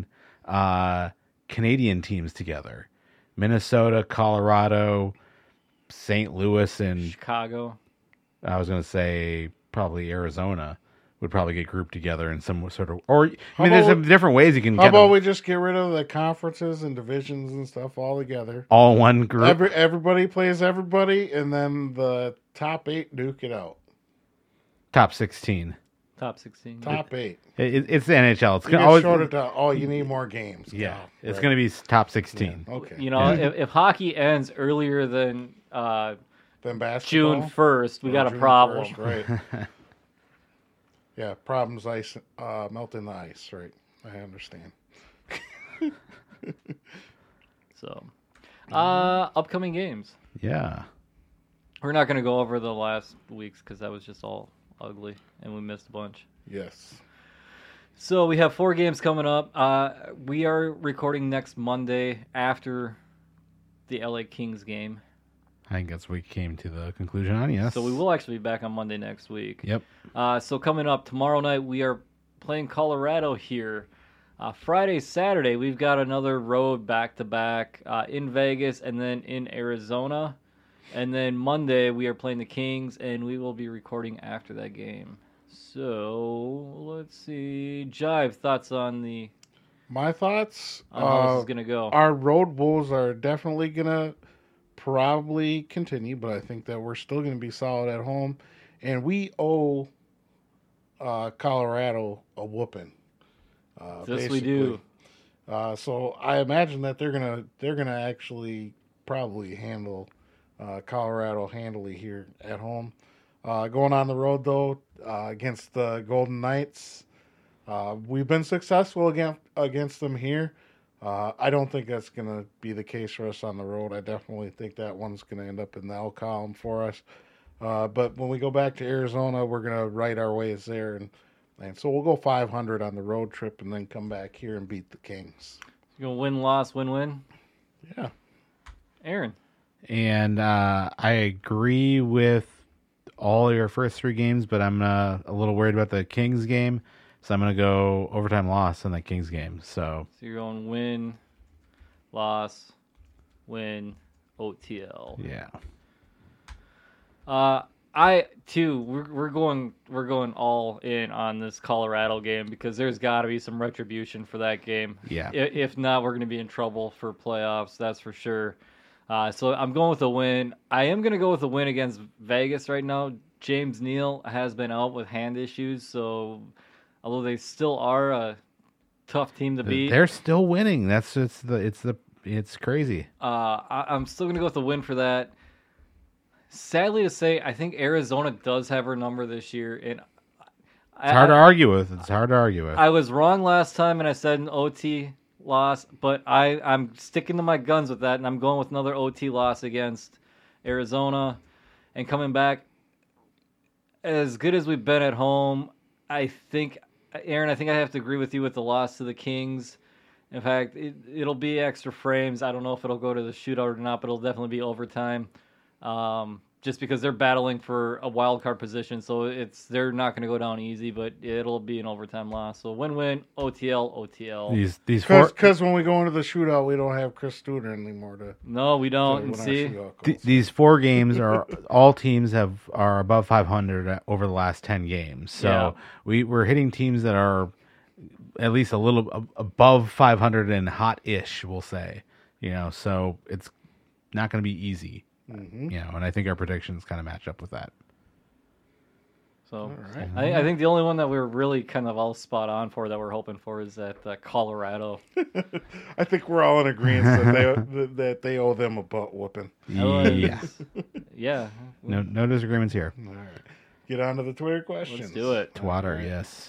Canadian teams together: Minnesota, Colorado, St. Louis, and Chicago. I was going to say probably Arizona would probably get grouped together in some sort of. Or there's some different ways you can. how get about them we just get rid of the conferences and divisions and stuff all together? all in one group. Everybody plays everybody, and then the top 8 duke it out. Top 16. Top 16. Top 8. It's the NHL. It's You gonna get always. shorted down. Oh, you need more games. Yeah, Oh, it's right. going to be top 16. Okay. You know, if hockey ends earlier than Then basketball. June 1st, we got a June problem. 1st, right. Yeah, problems ice melting the ice, right. I understand. So, upcoming games. Yeah. We're not going to go over the last weeks because that was just all ugly and we missed a bunch. Yes. So we have 4 games coming up. We are recording next Monday after the LA Kings game. I think that's what we came to the conclusion on, yes. So we will actually be back on Monday next week. Yep. So coming up tomorrow night, we are playing Colorado here. Friday, Saturday, we've got another road back-to-back in Vegas and then in Arizona. And then Monday, we are playing the Kings, and we will be recording after that game. So, let's see. Jive, thoughts on My thoughts, how this is going to go? our road bulls are definitely going to probably continue, but I think that we're still going to be solid at home. And we owe Colorado a whooping. Yes, we do. So I imagine that they're gonna actually probably handle Colorado handily here at home. Going on the road though against the Golden Knights, we've been successful against them here. I don't think that's gonna be the case for us on the road. I definitely think that one's gonna end up in the L column for us. But when we go back to Arizona, we're gonna right our ways there, and so we'll go 500 on the road trip, and then come back here and beat the Kings. You going to win-loss, win-win? Yeah. Aaron. And I agree with all your first 3 games, but I'm a little worried about the Kings game, so I'm going to go overtime loss on that Kings game. So So you're going win, loss, win, OTL. yeah, I too. We're going all in on this Colorado game because there's got to be some retribution for that game. Yeah. If not, we're going to be in trouble for playoffs. That's for sure. So I'm going with a win. I am going to go with a win against Vegas right now, James Neal has been out with hand issues, so although they still are a tough team to beat, They're still winning. It's crazy. I'm still gonna go with the win for that. Sadly to say, I think Arizona does have her number this year, and It's hard to argue with. It's hard to argue with. I was wrong last time, and I said an OT loss, but I'm sticking to my guns with that, and I'm going with another OT loss against Arizona. And coming back, as good as we've been at home, I think, Aaron, I think I have to agree with you with the loss to the Kings. In fact, it'll be extra frames. I don't know if it'll go to the shootout or not, but it'll definitely be overtime. Just because they're battling for a wild card position, so they're not going to go down easy, but it'll be an overtime loss. So win-win, OTL. These four Because when we go into the shootout, we don't have Chris Studer anymore to. No, we don't. to And win our see, shootout goals. these 4 games are all teams are above 500 over the last 10 games. So we're hitting teams that are at least a little above 500 and hot-ish, we'll say. So it's not going to be easy. Mm-hmm. And I think our predictions kind of match up with that. so right. I think the only one that we're really kind of all spot on for that we're hoping for is that Colorado. I think we're all in agreement that they owe them a butt whooping. Yeah. Yeah, No disagreements here. All right. Get on to the Twitter questions. let's do it. Twatter, yes.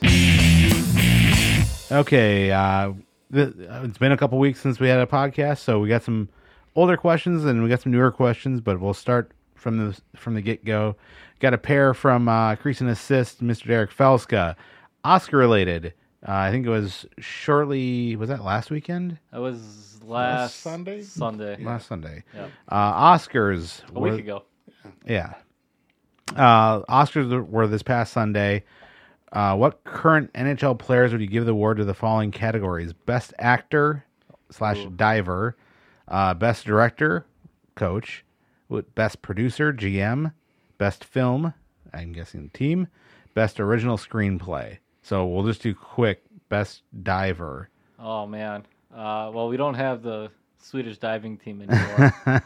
Okay, it's been a couple weeks since we had a podcast, so we got some older questions and we got some newer questions, but we'll start from the get-go. Got a pair from Crease and Assist, Mr. Derek Felska. Oscar-related. I think it was was that last weekend? That was last Sunday? Sunday. Last Sunday. Yeah. Oscars. A week ago. Yeah. Oscars were this past Sunday. What current NHL players would you give the award to the following categories? Best actor / diver, best director, coach, best producer, GM, best film, I'm guessing team, best original screenplay. So we'll just do quick. Best diver. Oh man. Well, we don't have the Swedish diving team anymore.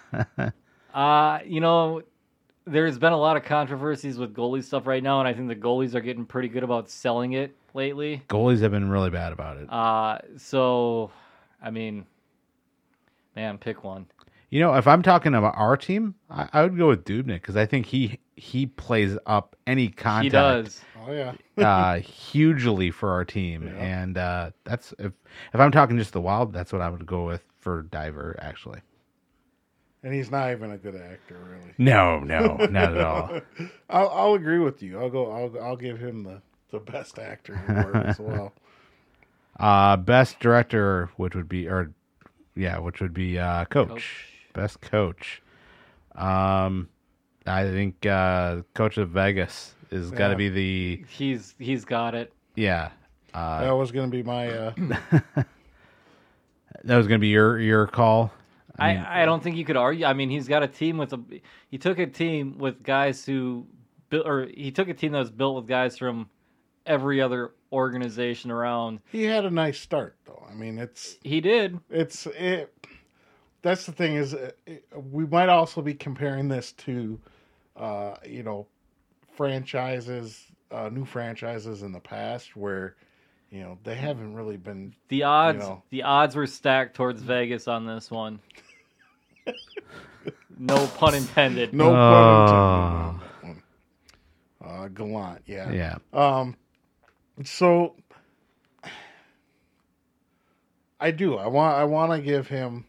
There's been a lot of controversies with goalie stuff right now, and I think the goalies are getting pretty good about selling it lately. Goalies have been really bad about it. So, I mean, man, pick one. If I'm talking about our team, I would go with Dubnyk because I think he plays up any contact. He does. Oh yeah. Hugely for our team, and that's if I'm talking just the Wild, that's what I would go with for diver actually. And he's not even a good actor, really. No, not at all. I'll agree with you. I'll give him the best actor award as well. Best director, which would be coach. Best coach. I think Coach of Vegas is got to be the. He's got it. Yeah. That was going to be my. That was going to be your call. I don't think you could argue. I mean, he's got a team he took a team with guys he took a team that was built with guys from every other organization around. He had a nice start, though. I mean, he did. That's the thing is, we might also be comparing this to, franchises, new franchises in the past where, they haven't really been. The odds were stacked towards Vegas on this one. No pun intended. No pun intended. Gallant, yeah. Yeah. So I do. I want to give him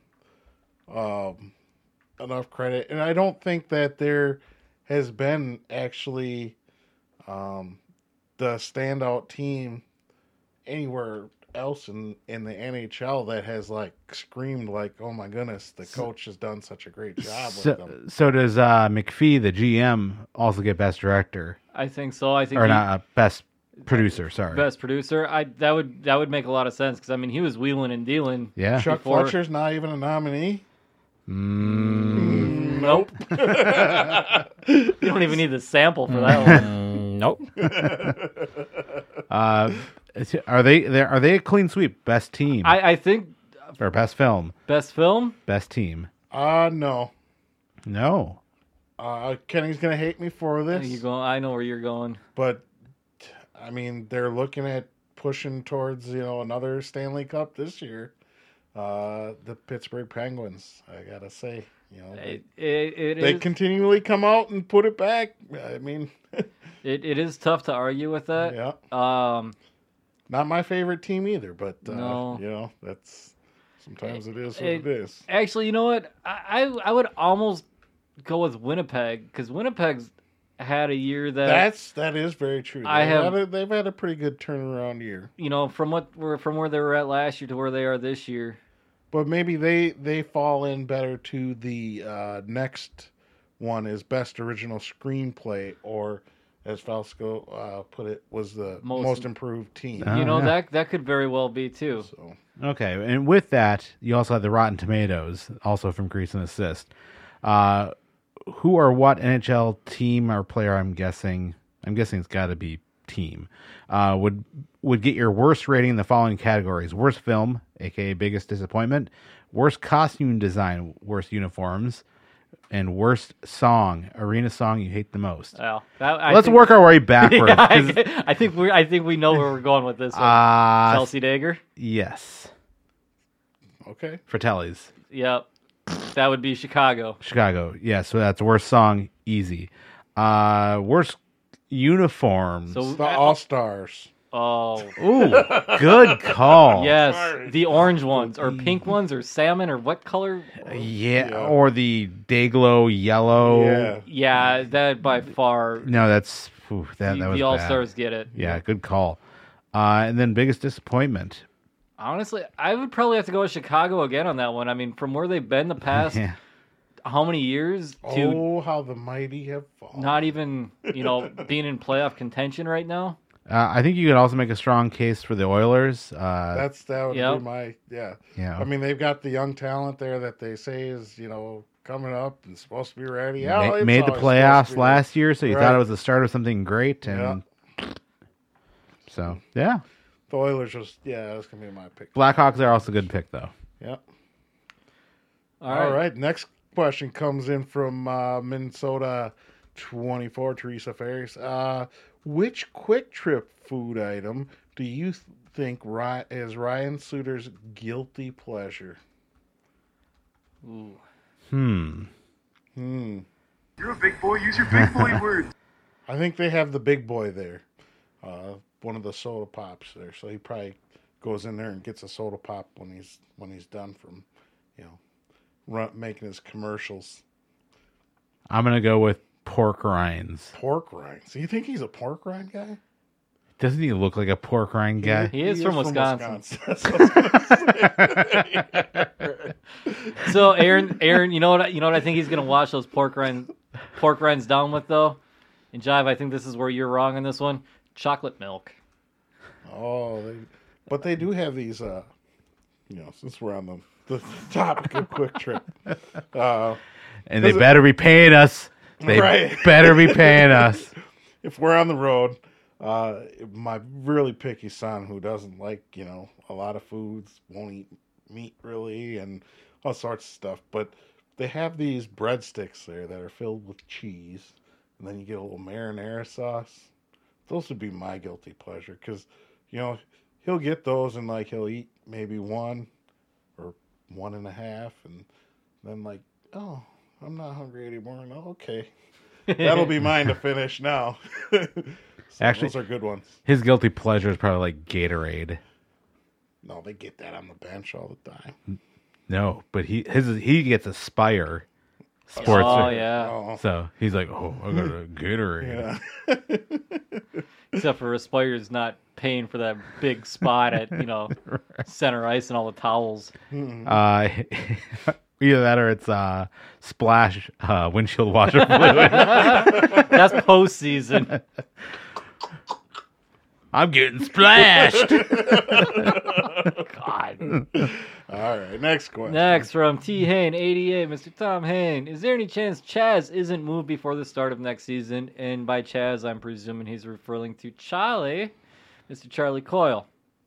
enough credit, and I don't think that there has been actually the standout team anywhere else in the NHL that has screamed oh my goodness, the coach has done such a great job with them. So does McPhee, the GM, also get best director? I think so. I think not best producer. Sorry, best producer. That would make a lot of sense because I mean he was wheeling and dealing. Yeah, Chuck before... Fletcher's not even a nominee. Nope. You don't even need the sample for that one. Nope. Are they a clean sweep? Best team? I think or best film? Best film? Best team? No. No. Kenny's gonna hate me for this, You go. I know where you're going. but I mean they're looking at pushing towards another Stanley Cup this year. The Pittsburgh Penguins, I gotta say, It they is. continually come out and put it back. I mean, It is tough to argue with that. yeah, Um, not my favorite team either, but No. that's sometimes it is what it is. Actually, you know what? I would almost go with Winnipeg because Winnipeg's had a year That is very true. They've had a pretty good turnaround year. from where they were at last year to where they are this year. But maybe they fall in better to the next one is best original screenplay, or as Falco put it, was the most improved team. Yeah. That could very well be too. So Okay, and with that, you also have the Rotten Tomatoes, also from Grease and Assist. Who or what NHL team or player? I'm guessing it's got to be team. Would get your worst rating in the following categories: worst film, aka biggest disappointment; worst costume design, worst uniforms; and worst song, arena song you hate the most. Well, Let's work our way backwards. Yeah, I think we know where we're going with this one. Chelsea Dagger. Yes, okay, for Telly's. Yep, that would be Chicago. Chicago. Yeah, so that's worst song, easy. Worst uniforms. So the All Stars. oh Ooh, good call. yes, the orange ones or pink ones or salmon or what color? Yeah, or the Dayglow yellow. Yeah, Yeah, that by far. No, that's that was the All bad. Stars get it. Yeah, good call. And then biggest disappointment. Honestly, I would probably have to go with Chicago again on that one. I mean, from where they've been the past Yeah. how many years to oh, how the mighty have fallen. not even being in playoff contention right now. I think you could also make a strong case for the Oilers. That would Yep. be my yeah. Yeah. I mean, they've got the young talent there that they say is coming up and supposed to be ready. Yeah, it's made the always supposed playoffs to be last year, so you Right. thought it was the start of something great, and so yeah. The Oilers that's gonna be my pick. Blackhawks are also a good pick, though. Yeah. All right. Next question comes in from Minnesota 24, Teresa Ferris. Which Quick Trip food item do you think is Ryan Suter's guilty pleasure? Ooh. You're a big boy. Use your big boy words. I think they have the big boy there. One of the soda pops there. So he probably goes in there and gets a soda pop when he's done from, making his commercials. I'm gonna go with pork rinds. Pork rinds. You think he's a pork rind guy? Doesn't he look like a pork rind guy? He is from Wisconsin. That's what I was gonna say. So Aaron, you know what I think he's gonna wash those pork rinds down with though? And Jive, I think this is where you're wrong on this one. Chocolate milk. Oh, but they do have these. Since we're on the topic of Quick Trip, And they better be paying us. They Right. better be paying us. if we're on the road, my really picky son who doesn't like a lot of foods, won't eat meat really, and all sorts of stuff. But they have these breadsticks there that are filled with cheese, and then you get a little marinara sauce. Those would be my guilty pleasure because he'll get those and he'll eat maybe one or 1.5, and then oh, I'm not hungry anymore. No, okay. That'll be mine to finish now. So Actually- those are good ones. His guilty pleasure is probably like Gatorade. No, they get that on the bench all the time. No, but he gets Aspire sports. Oh drink. yeah. Oh, So he's like, oh, I got a Gatorade. yeah. Except for Aspire's not paying for that big spot at center ice and all the towels. Either that or it's Splash windshield washer fluid. That's postseason. I'm getting splashed. God. All right, next question. Next from T. Hain, 88, Mr. Tom Hain. Is there any chance Chaz isn't moved before the start of next season? And by Chaz, I'm presuming he's referring to Charlie, Mr. Charlie Coyle.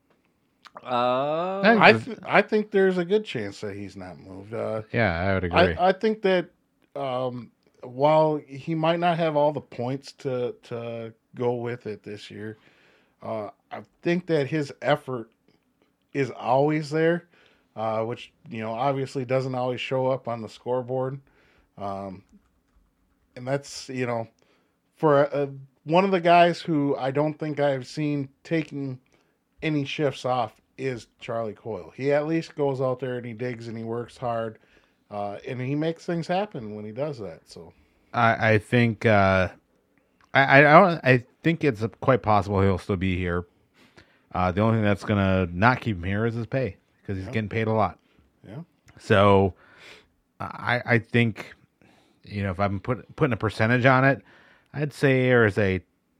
I think there's a good chance that he's not moved. Yeah, I would agree. I think that while he might not have all the points to go with it this year, I think that his effort is always there, which obviously doesn't always show up on the scoreboard, and that's for one of the guys who I don't think I've seen taking any shifts off is Charlie Coyle. He at least goes out there and he digs and he works hard, and he makes things happen when he does that. So I think I think it's quite possible he'll still be here. The only thing that's gonna not keep him here is his pay because he's getting paid a lot. yeah, So I think if I'm putting a percentage on it, I'd say there's a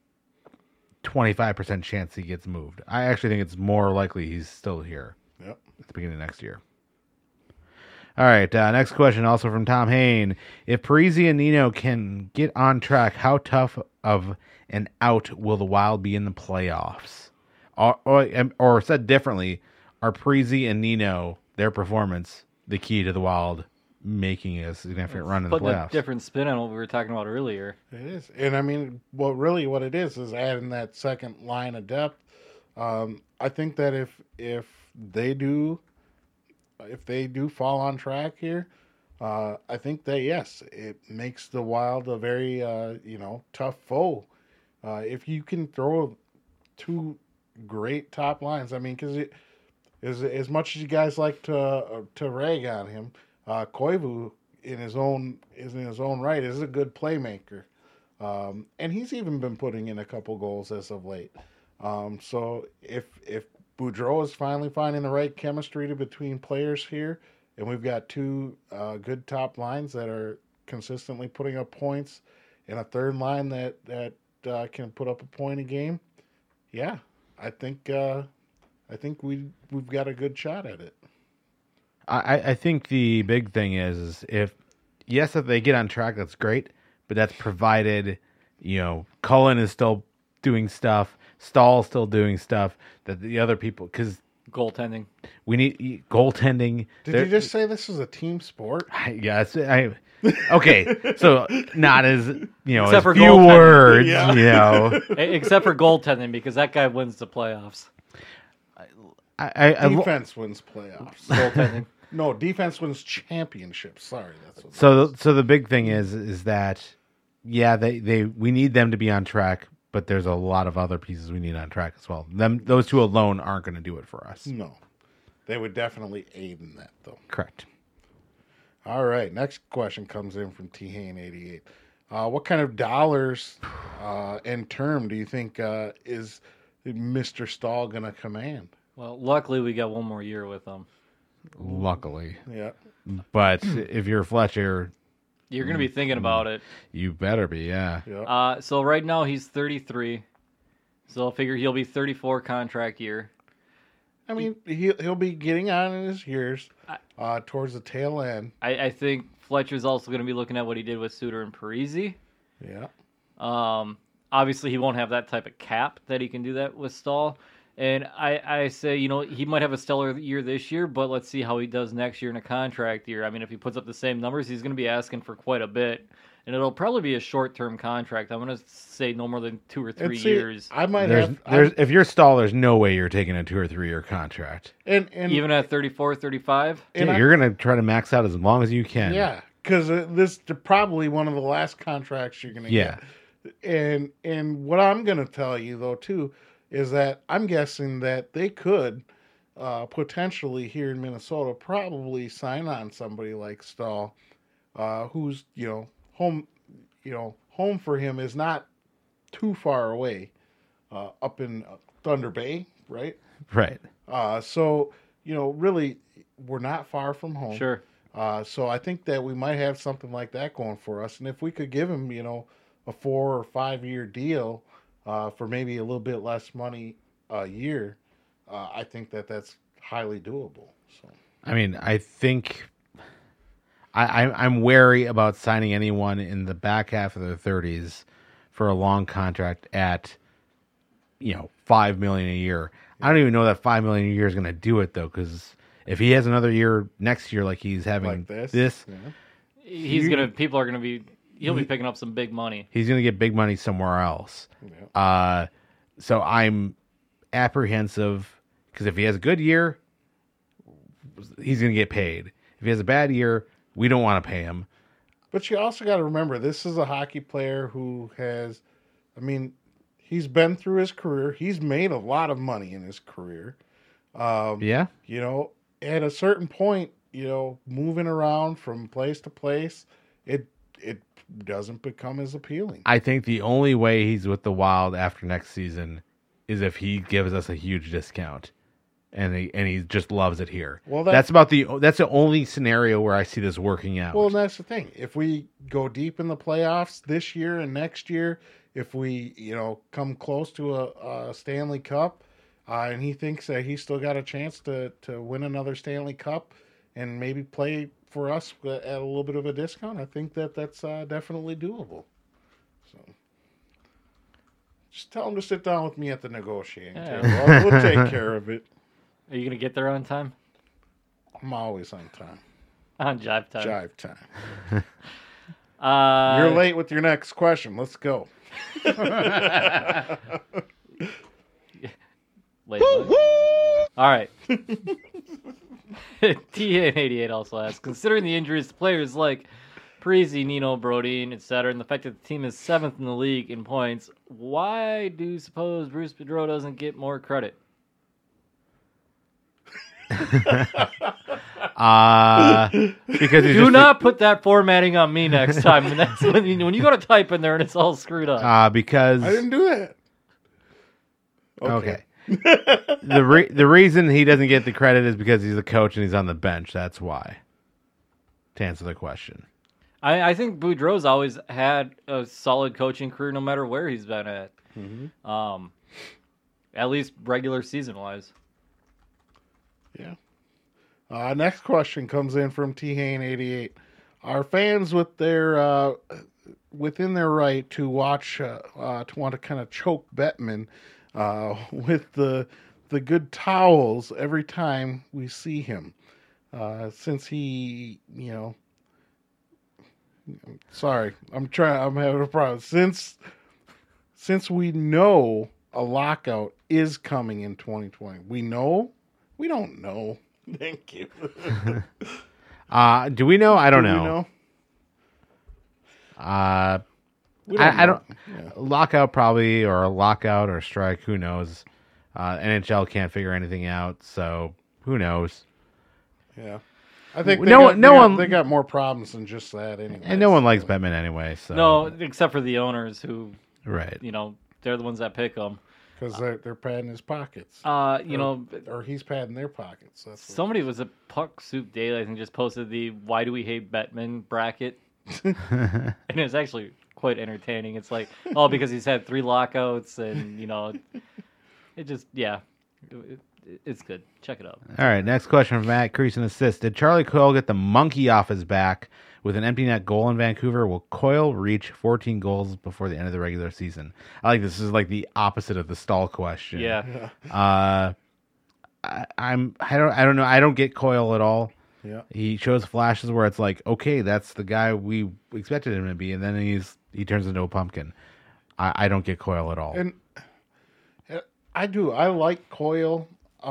25% chance he gets moved. I actually think it's more likely he's still here yep. at the beginning of next year. All right, next question, also from Tom Hain. If Parise and Nino can get on track, how tough of an out will the Wild be in the playoffs? Or said differently, are Parise and Nino, their performance, the key to the Wild making a significant run in the Putting a playoffs? different spin on what we were talking about earlier. It is, and I mean, what it is adding that second line of depth. I think that if they do fall on track here, I think that yes, it makes the Wild a very tough foe. If you can throw two great top lines, I mean, because as much as you guys like to rag on him, Koivu in his own right is a good playmaker, and he's even been putting in a couple goals as of late. So if Boudreau is finally finding the right chemistry between players here, and we've got two good top lines that are consistently putting up points, and a third line that can put up a point a game, yeah, I think we've got a good shot at it. I think the big thing is if they get on track, that's great, but that's provided, Cullen is still doing stuff, Stahl's still doing stuff, that the other people, because Goaltending. we need goaltending. Did you just say this is a team sport? Yes. Okay, so not as, Except as for few goaltending. words, Except for goaltending, because that guy wins the playoffs. Defense wins playoffs. Goaltending. No, defense wins championships. Sorry, that's what. So the big thing is that, yeah, we need them to be on track, but there's a lot of other pieces we need on track as well. Those two alone aren't going to do it for us. No, they would definitely aid in that, though. Correct. All right, next question comes in from T Hain 88. What kind of dollars and term do you think is Mr. Stahl going to command? Well, luckily we got one more year with him. Luckily. Yeah. But if you're Fletcher, You're going to be thinking about it. you better be, yeah. Yeah. So right now he's 33. So I'll figure he'll be 34 contract year. I mean, he'll be getting on in his years towards the tail end. I think Fletcher's also going to be looking at what he did with Suter and Parise. Yeah. Obviously, he won't have that type of cap that he can do that with Stahl. And I say, he might have a stellar year this year, but let's see how he does next year in a contract year. I mean, if he puts up the same numbers, he's going to be asking for quite a bit. And it'll probably be a short-term contract. I'm going to say no more than 2 or 3 years. I might If you're Stahl, there's no way you're taking a 2 or 3 year contract. and Even at 34, 35? You're going to try to max out as long as you can. Yeah, because this is probably one of the last contracts you're going to Yeah. get. And what I'm going to tell you, though, too, is that I'm guessing that they could potentially here in Minnesota probably sign on somebody like Stahl, who's, home for him is not too far away, up in Thunder Bay, right? Right. So, really, we're not far from home. Sure. So I think that we might have something like that going for us. And if we could give him, a 4 or 5 year deal for maybe a little bit less money a year, I think that that's highly doable. So I mean, I think I'm wary about signing anyone in the back half of their 30s for a long contract at, $5 million a year. I don't even know that $5 million a year is going to do it though, because if he has another year next year like he's having like this. People are going to be he'll be picking up some big money. He's going to get big money somewhere else. Yeah. So I'm apprehensive because if he has a good year, he's going to get paid. If he has a bad year, we don't want to pay him. But you also got to remember, this is a hockey player who has, he's been through his career. He's made a lot of money in his career. Yeah. At a certain point, moving around from place to place, it doesn't become as appealing. I think the only way he's with the Wild after next season is if he gives us a huge discount. And he just loves it here. Well, that's the only scenario where I see this working out. Well, and that's the thing. If we go deep in the playoffs this year and next year, if we come close to a Stanley Cup, and he thinks that he's still got a chance to win another Stanley Cup and maybe play for us at a little bit of a discount, I think that's definitely doable. So just tell him to sit down with me at the negotiating table. We'll take care of it. Are you going to get there on time? I'm always on time. On jive time. Jive time. You're late with your next question. Let's go. Late. All right. TA88 also asks, considering the injuries to players like Parise, Nino, Brodin, etc., and the fact that the team is 7th in the league in points, why do you suppose Bruce Boudreau doesn't get more credit? Because do not put that formatting on me next time. And that's when you go to type in there and it's all screwed up. Because I didn't do that. Okay. The reason he doesn't get the credit is because he's the coach and he's on the bench. That's why. To answer the question, I think Boudreau's always had a solid coaching career, no matter where he's been at. Mm-hmm. At least regular season wise. Yeah. Next question comes in from T-Hane88. Are fans with their within their right to watch to want to kind of choke Bettman with the good towels every time we see him? Since he, sorry, I'm having a problem. Since we know a lockout is coming in 2020, we know. We don't know. Thank you. do we know? I don't Do know. we know? I know. don't. Yeah. Lockout probably, or a lockout or strike. Who knows? NHL can't figure anything out, so who knows? Yeah, I think they got more problems than just that anyway. And no one likes Bettman anyway. So No, except for the owners who, right? They're the ones that pick them. Because they're padding his pockets. Or he's padding their pockets. That's somebody was a Puck Soup Daily, I think, just posted the "Why do we hate Bettman" bracket, and it was actually quite entertaining. It's like, because he's had 3 lockouts, and it just it's good. Check it out. All right, next question from Matt Crease and Assist. Did Charlie Coyle get the monkey off his back with an empty net goal in Vancouver? Will Coyle reach 14 goals before the end of the regular season? I like this. This is like the opposite of the stall question. Yeah. I don't know. I don't get Coyle at all. Yeah. He shows flashes where it's like, okay, that's the guy we expected him to be, and then he turns into a pumpkin. I don't get Coyle at all. And I do. I like Coyle.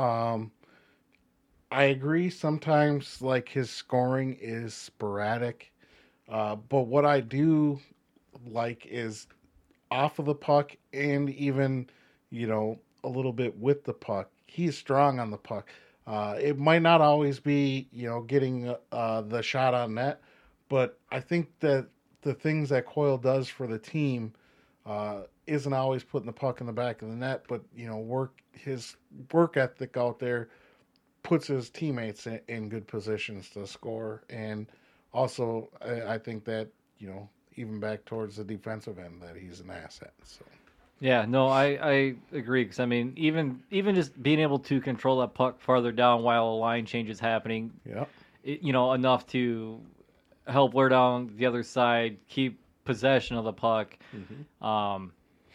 I agree. Sometimes, like, his scoring is sporadic. But what I do like is off of the puck and even, a little bit with the puck. He's strong on the puck. It might not always be, getting the shot on net, but I think that the things that Coyle does for the team isn't always putting the puck in the back of the net, but, his work ethic out there puts his teammates in good positions to score. And also, I think that, even back towards the defensive end, that he's an asset. So. Yeah, no, I agree. Because, even just being able to control that puck farther down while a line change is happening, enough to help wear down the other side, keep possession of the puck. Mm-hmm.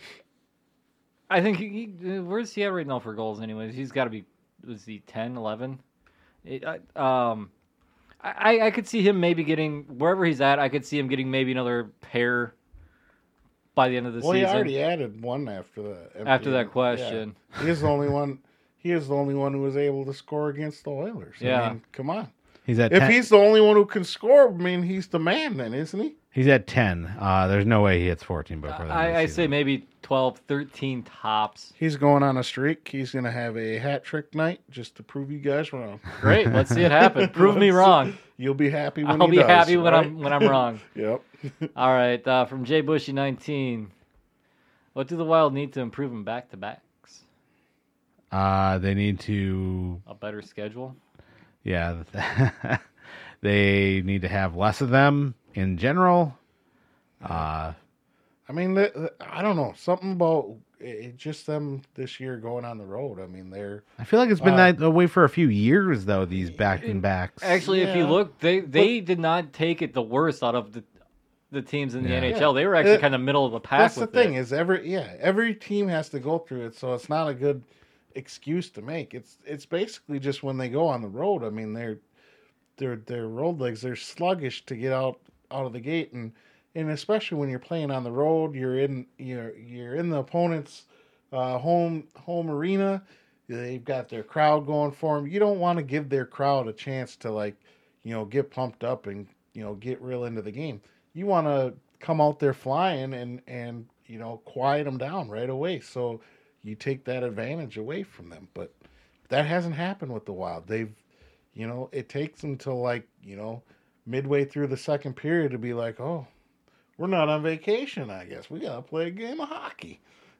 I think where's he at right now for goals anyways? He's got to be, was he 10, 11? I could see him maybe getting wherever he's at. I could see him getting maybe another pair by the end of the Well, season. he already added one after that. After that question. Yeah. He is the only one. He is the only one who was able to score against the Oilers. Yeah. I mean, come on. He's at If 10. he's the only one who can score, I mean, he's the man then, isn't he? He's at 10. There's no way he hits 14 before that. I say maybe 12, 13 tops. He's going on a streak. He's going to have a hat trick night just to prove you guys wrong. Great. Let's see it happen. Prove me wrong. You'll be happy when I'll he be does, happy when right? I'm wrong. Yep. All right. From Jay Bushy 19. What do the Wild need to improve in back-to-backs? They need to, A better schedule? yeah, they need to have less of them in general. I mean, I don't know. Something about just them this year going on the road. I mean, they're... I feel like it's been that way for a few years, though, these back-and-backs. Actually, if you Yeah. look, they did not take it the worst out of the teams in the Yeah. NHL. They were actually kind of middle of the pack That's the with thing it. is every team has to go through it, so it's not a good excuse to make. It's basically just when they go on the road. I mean, their road legs, they're sluggish to get out of the gate, and especially when you're playing on the road, you're in the opponent's home arena. They've got their crowd going for them. You don't want to give their crowd a chance to get pumped up and get real into the game. You want to come out there flying and quiet them down right away. So you take that advantage away from them. But that hasn't happened with the Wild. They've, it takes them till midway through the second period to be like, oh, we're not on vacation, I guess. We got to play a game of hockey,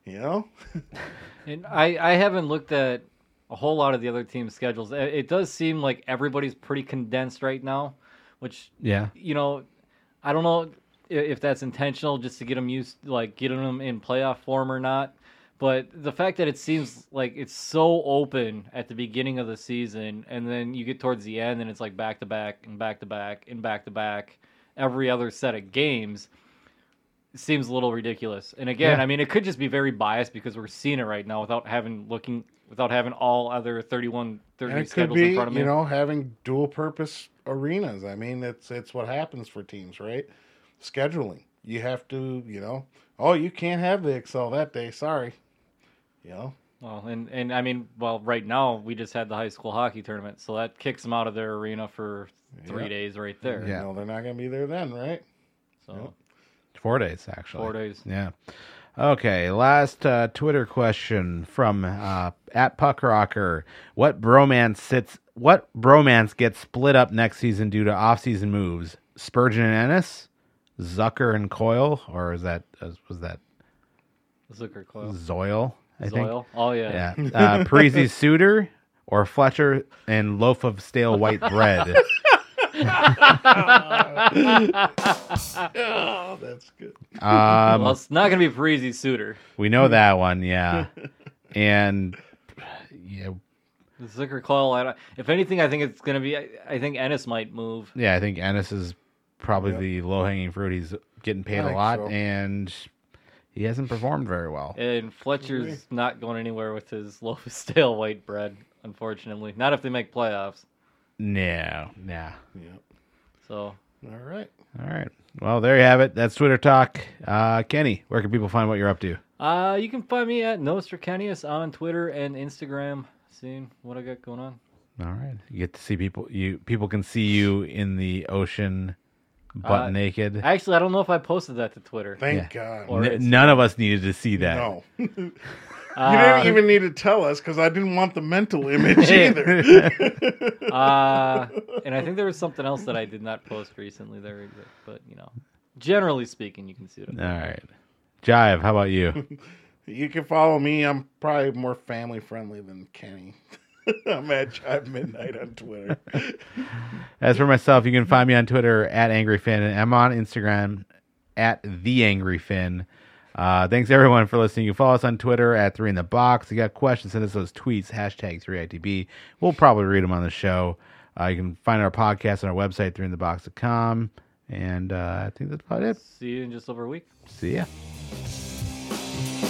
And I haven't looked at a whole lot of the other teams' schedules. It does seem like everybody's pretty condensed right now, which, Yeah. I don't know if that's intentional just to get them getting them in playoff form or not. But the fact that it seems like it's so open at the beginning of the season, and then you get towards the end and it's like back-to-back and back-to-back and back-to-back every other set of games, it seems a little ridiculous. And again, Yeah. I mean, it could just be very biased because we're seeing it right now without having all other 31, 30 And it could schedules be, in front of me. having dual purpose arenas. I mean, it's what happens for teams, right? Scheduling. You have to, you can't have the Excel that day. Sorry. Well, and I mean, right now we just had the high school hockey tournament, so that kicks them out of their arena for 3 days right there. Yeah. They're not going to be there then, right? So 4 days, actually. 4 days. Yeah. Okay, last Twitter question from at Puckrocker. What bromance gets split up next season due to off-season moves? Spurgeon and Ennis, Zucker and Coyle, or was that Zucker Coyle. Zoil? I think. Zoil. Oh yeah. Yeah. Parisi Suter or Fletcher and loaf of stale white bread. Oh, that's good. Well, it's not gonna be Parisi Suter. We know that one, yeah. And yeah, Zucker Coyle. If anything, I think it's gonna be. I think Ennis might move. yeah, I think Ennis is probably the low-hanging fruit. He's getting paid I a think lot, so. and he hasn't performed very well. And Fletcher's not going anywhere with his loaf of stale white bread, unfortunately. Not if they make playoffs. No. Yep. So All right. All right. Well, there you have it. That's Twitter Talk. Kenny, where can people find what you're up to? you can find me at Nostracanius on Twitter and Instagram, seeing what I got going on. All right. You get to see people. People can see you in the ocean, butt naked. Actually, I don't know if I posted that to Twitter. Thank God. Or it's- None of us needed to see that. No. You didn't even need to tell us because I didn't want the mental image either. And I think there was something else that I did not post recently there, but generally speaking, you can see it. All right. Jive, how about you? You can follow me. I'm probably more family friendly than Kenny. I'm at Jive Midnight on Twitter. As for myself, you can find me on Twitter at AngryFinn, and I'm on Instagram at TheAngryFinn. Thanks everyone for listening. You can follow us on Twitter at 3inthebox. You got questions, send us those tweets, hashtag 3ITB. We'll probably read them on the show. You can find our podcast on our website, 3inthebox.com. And I think that's about it. See you in just over a week. See ya.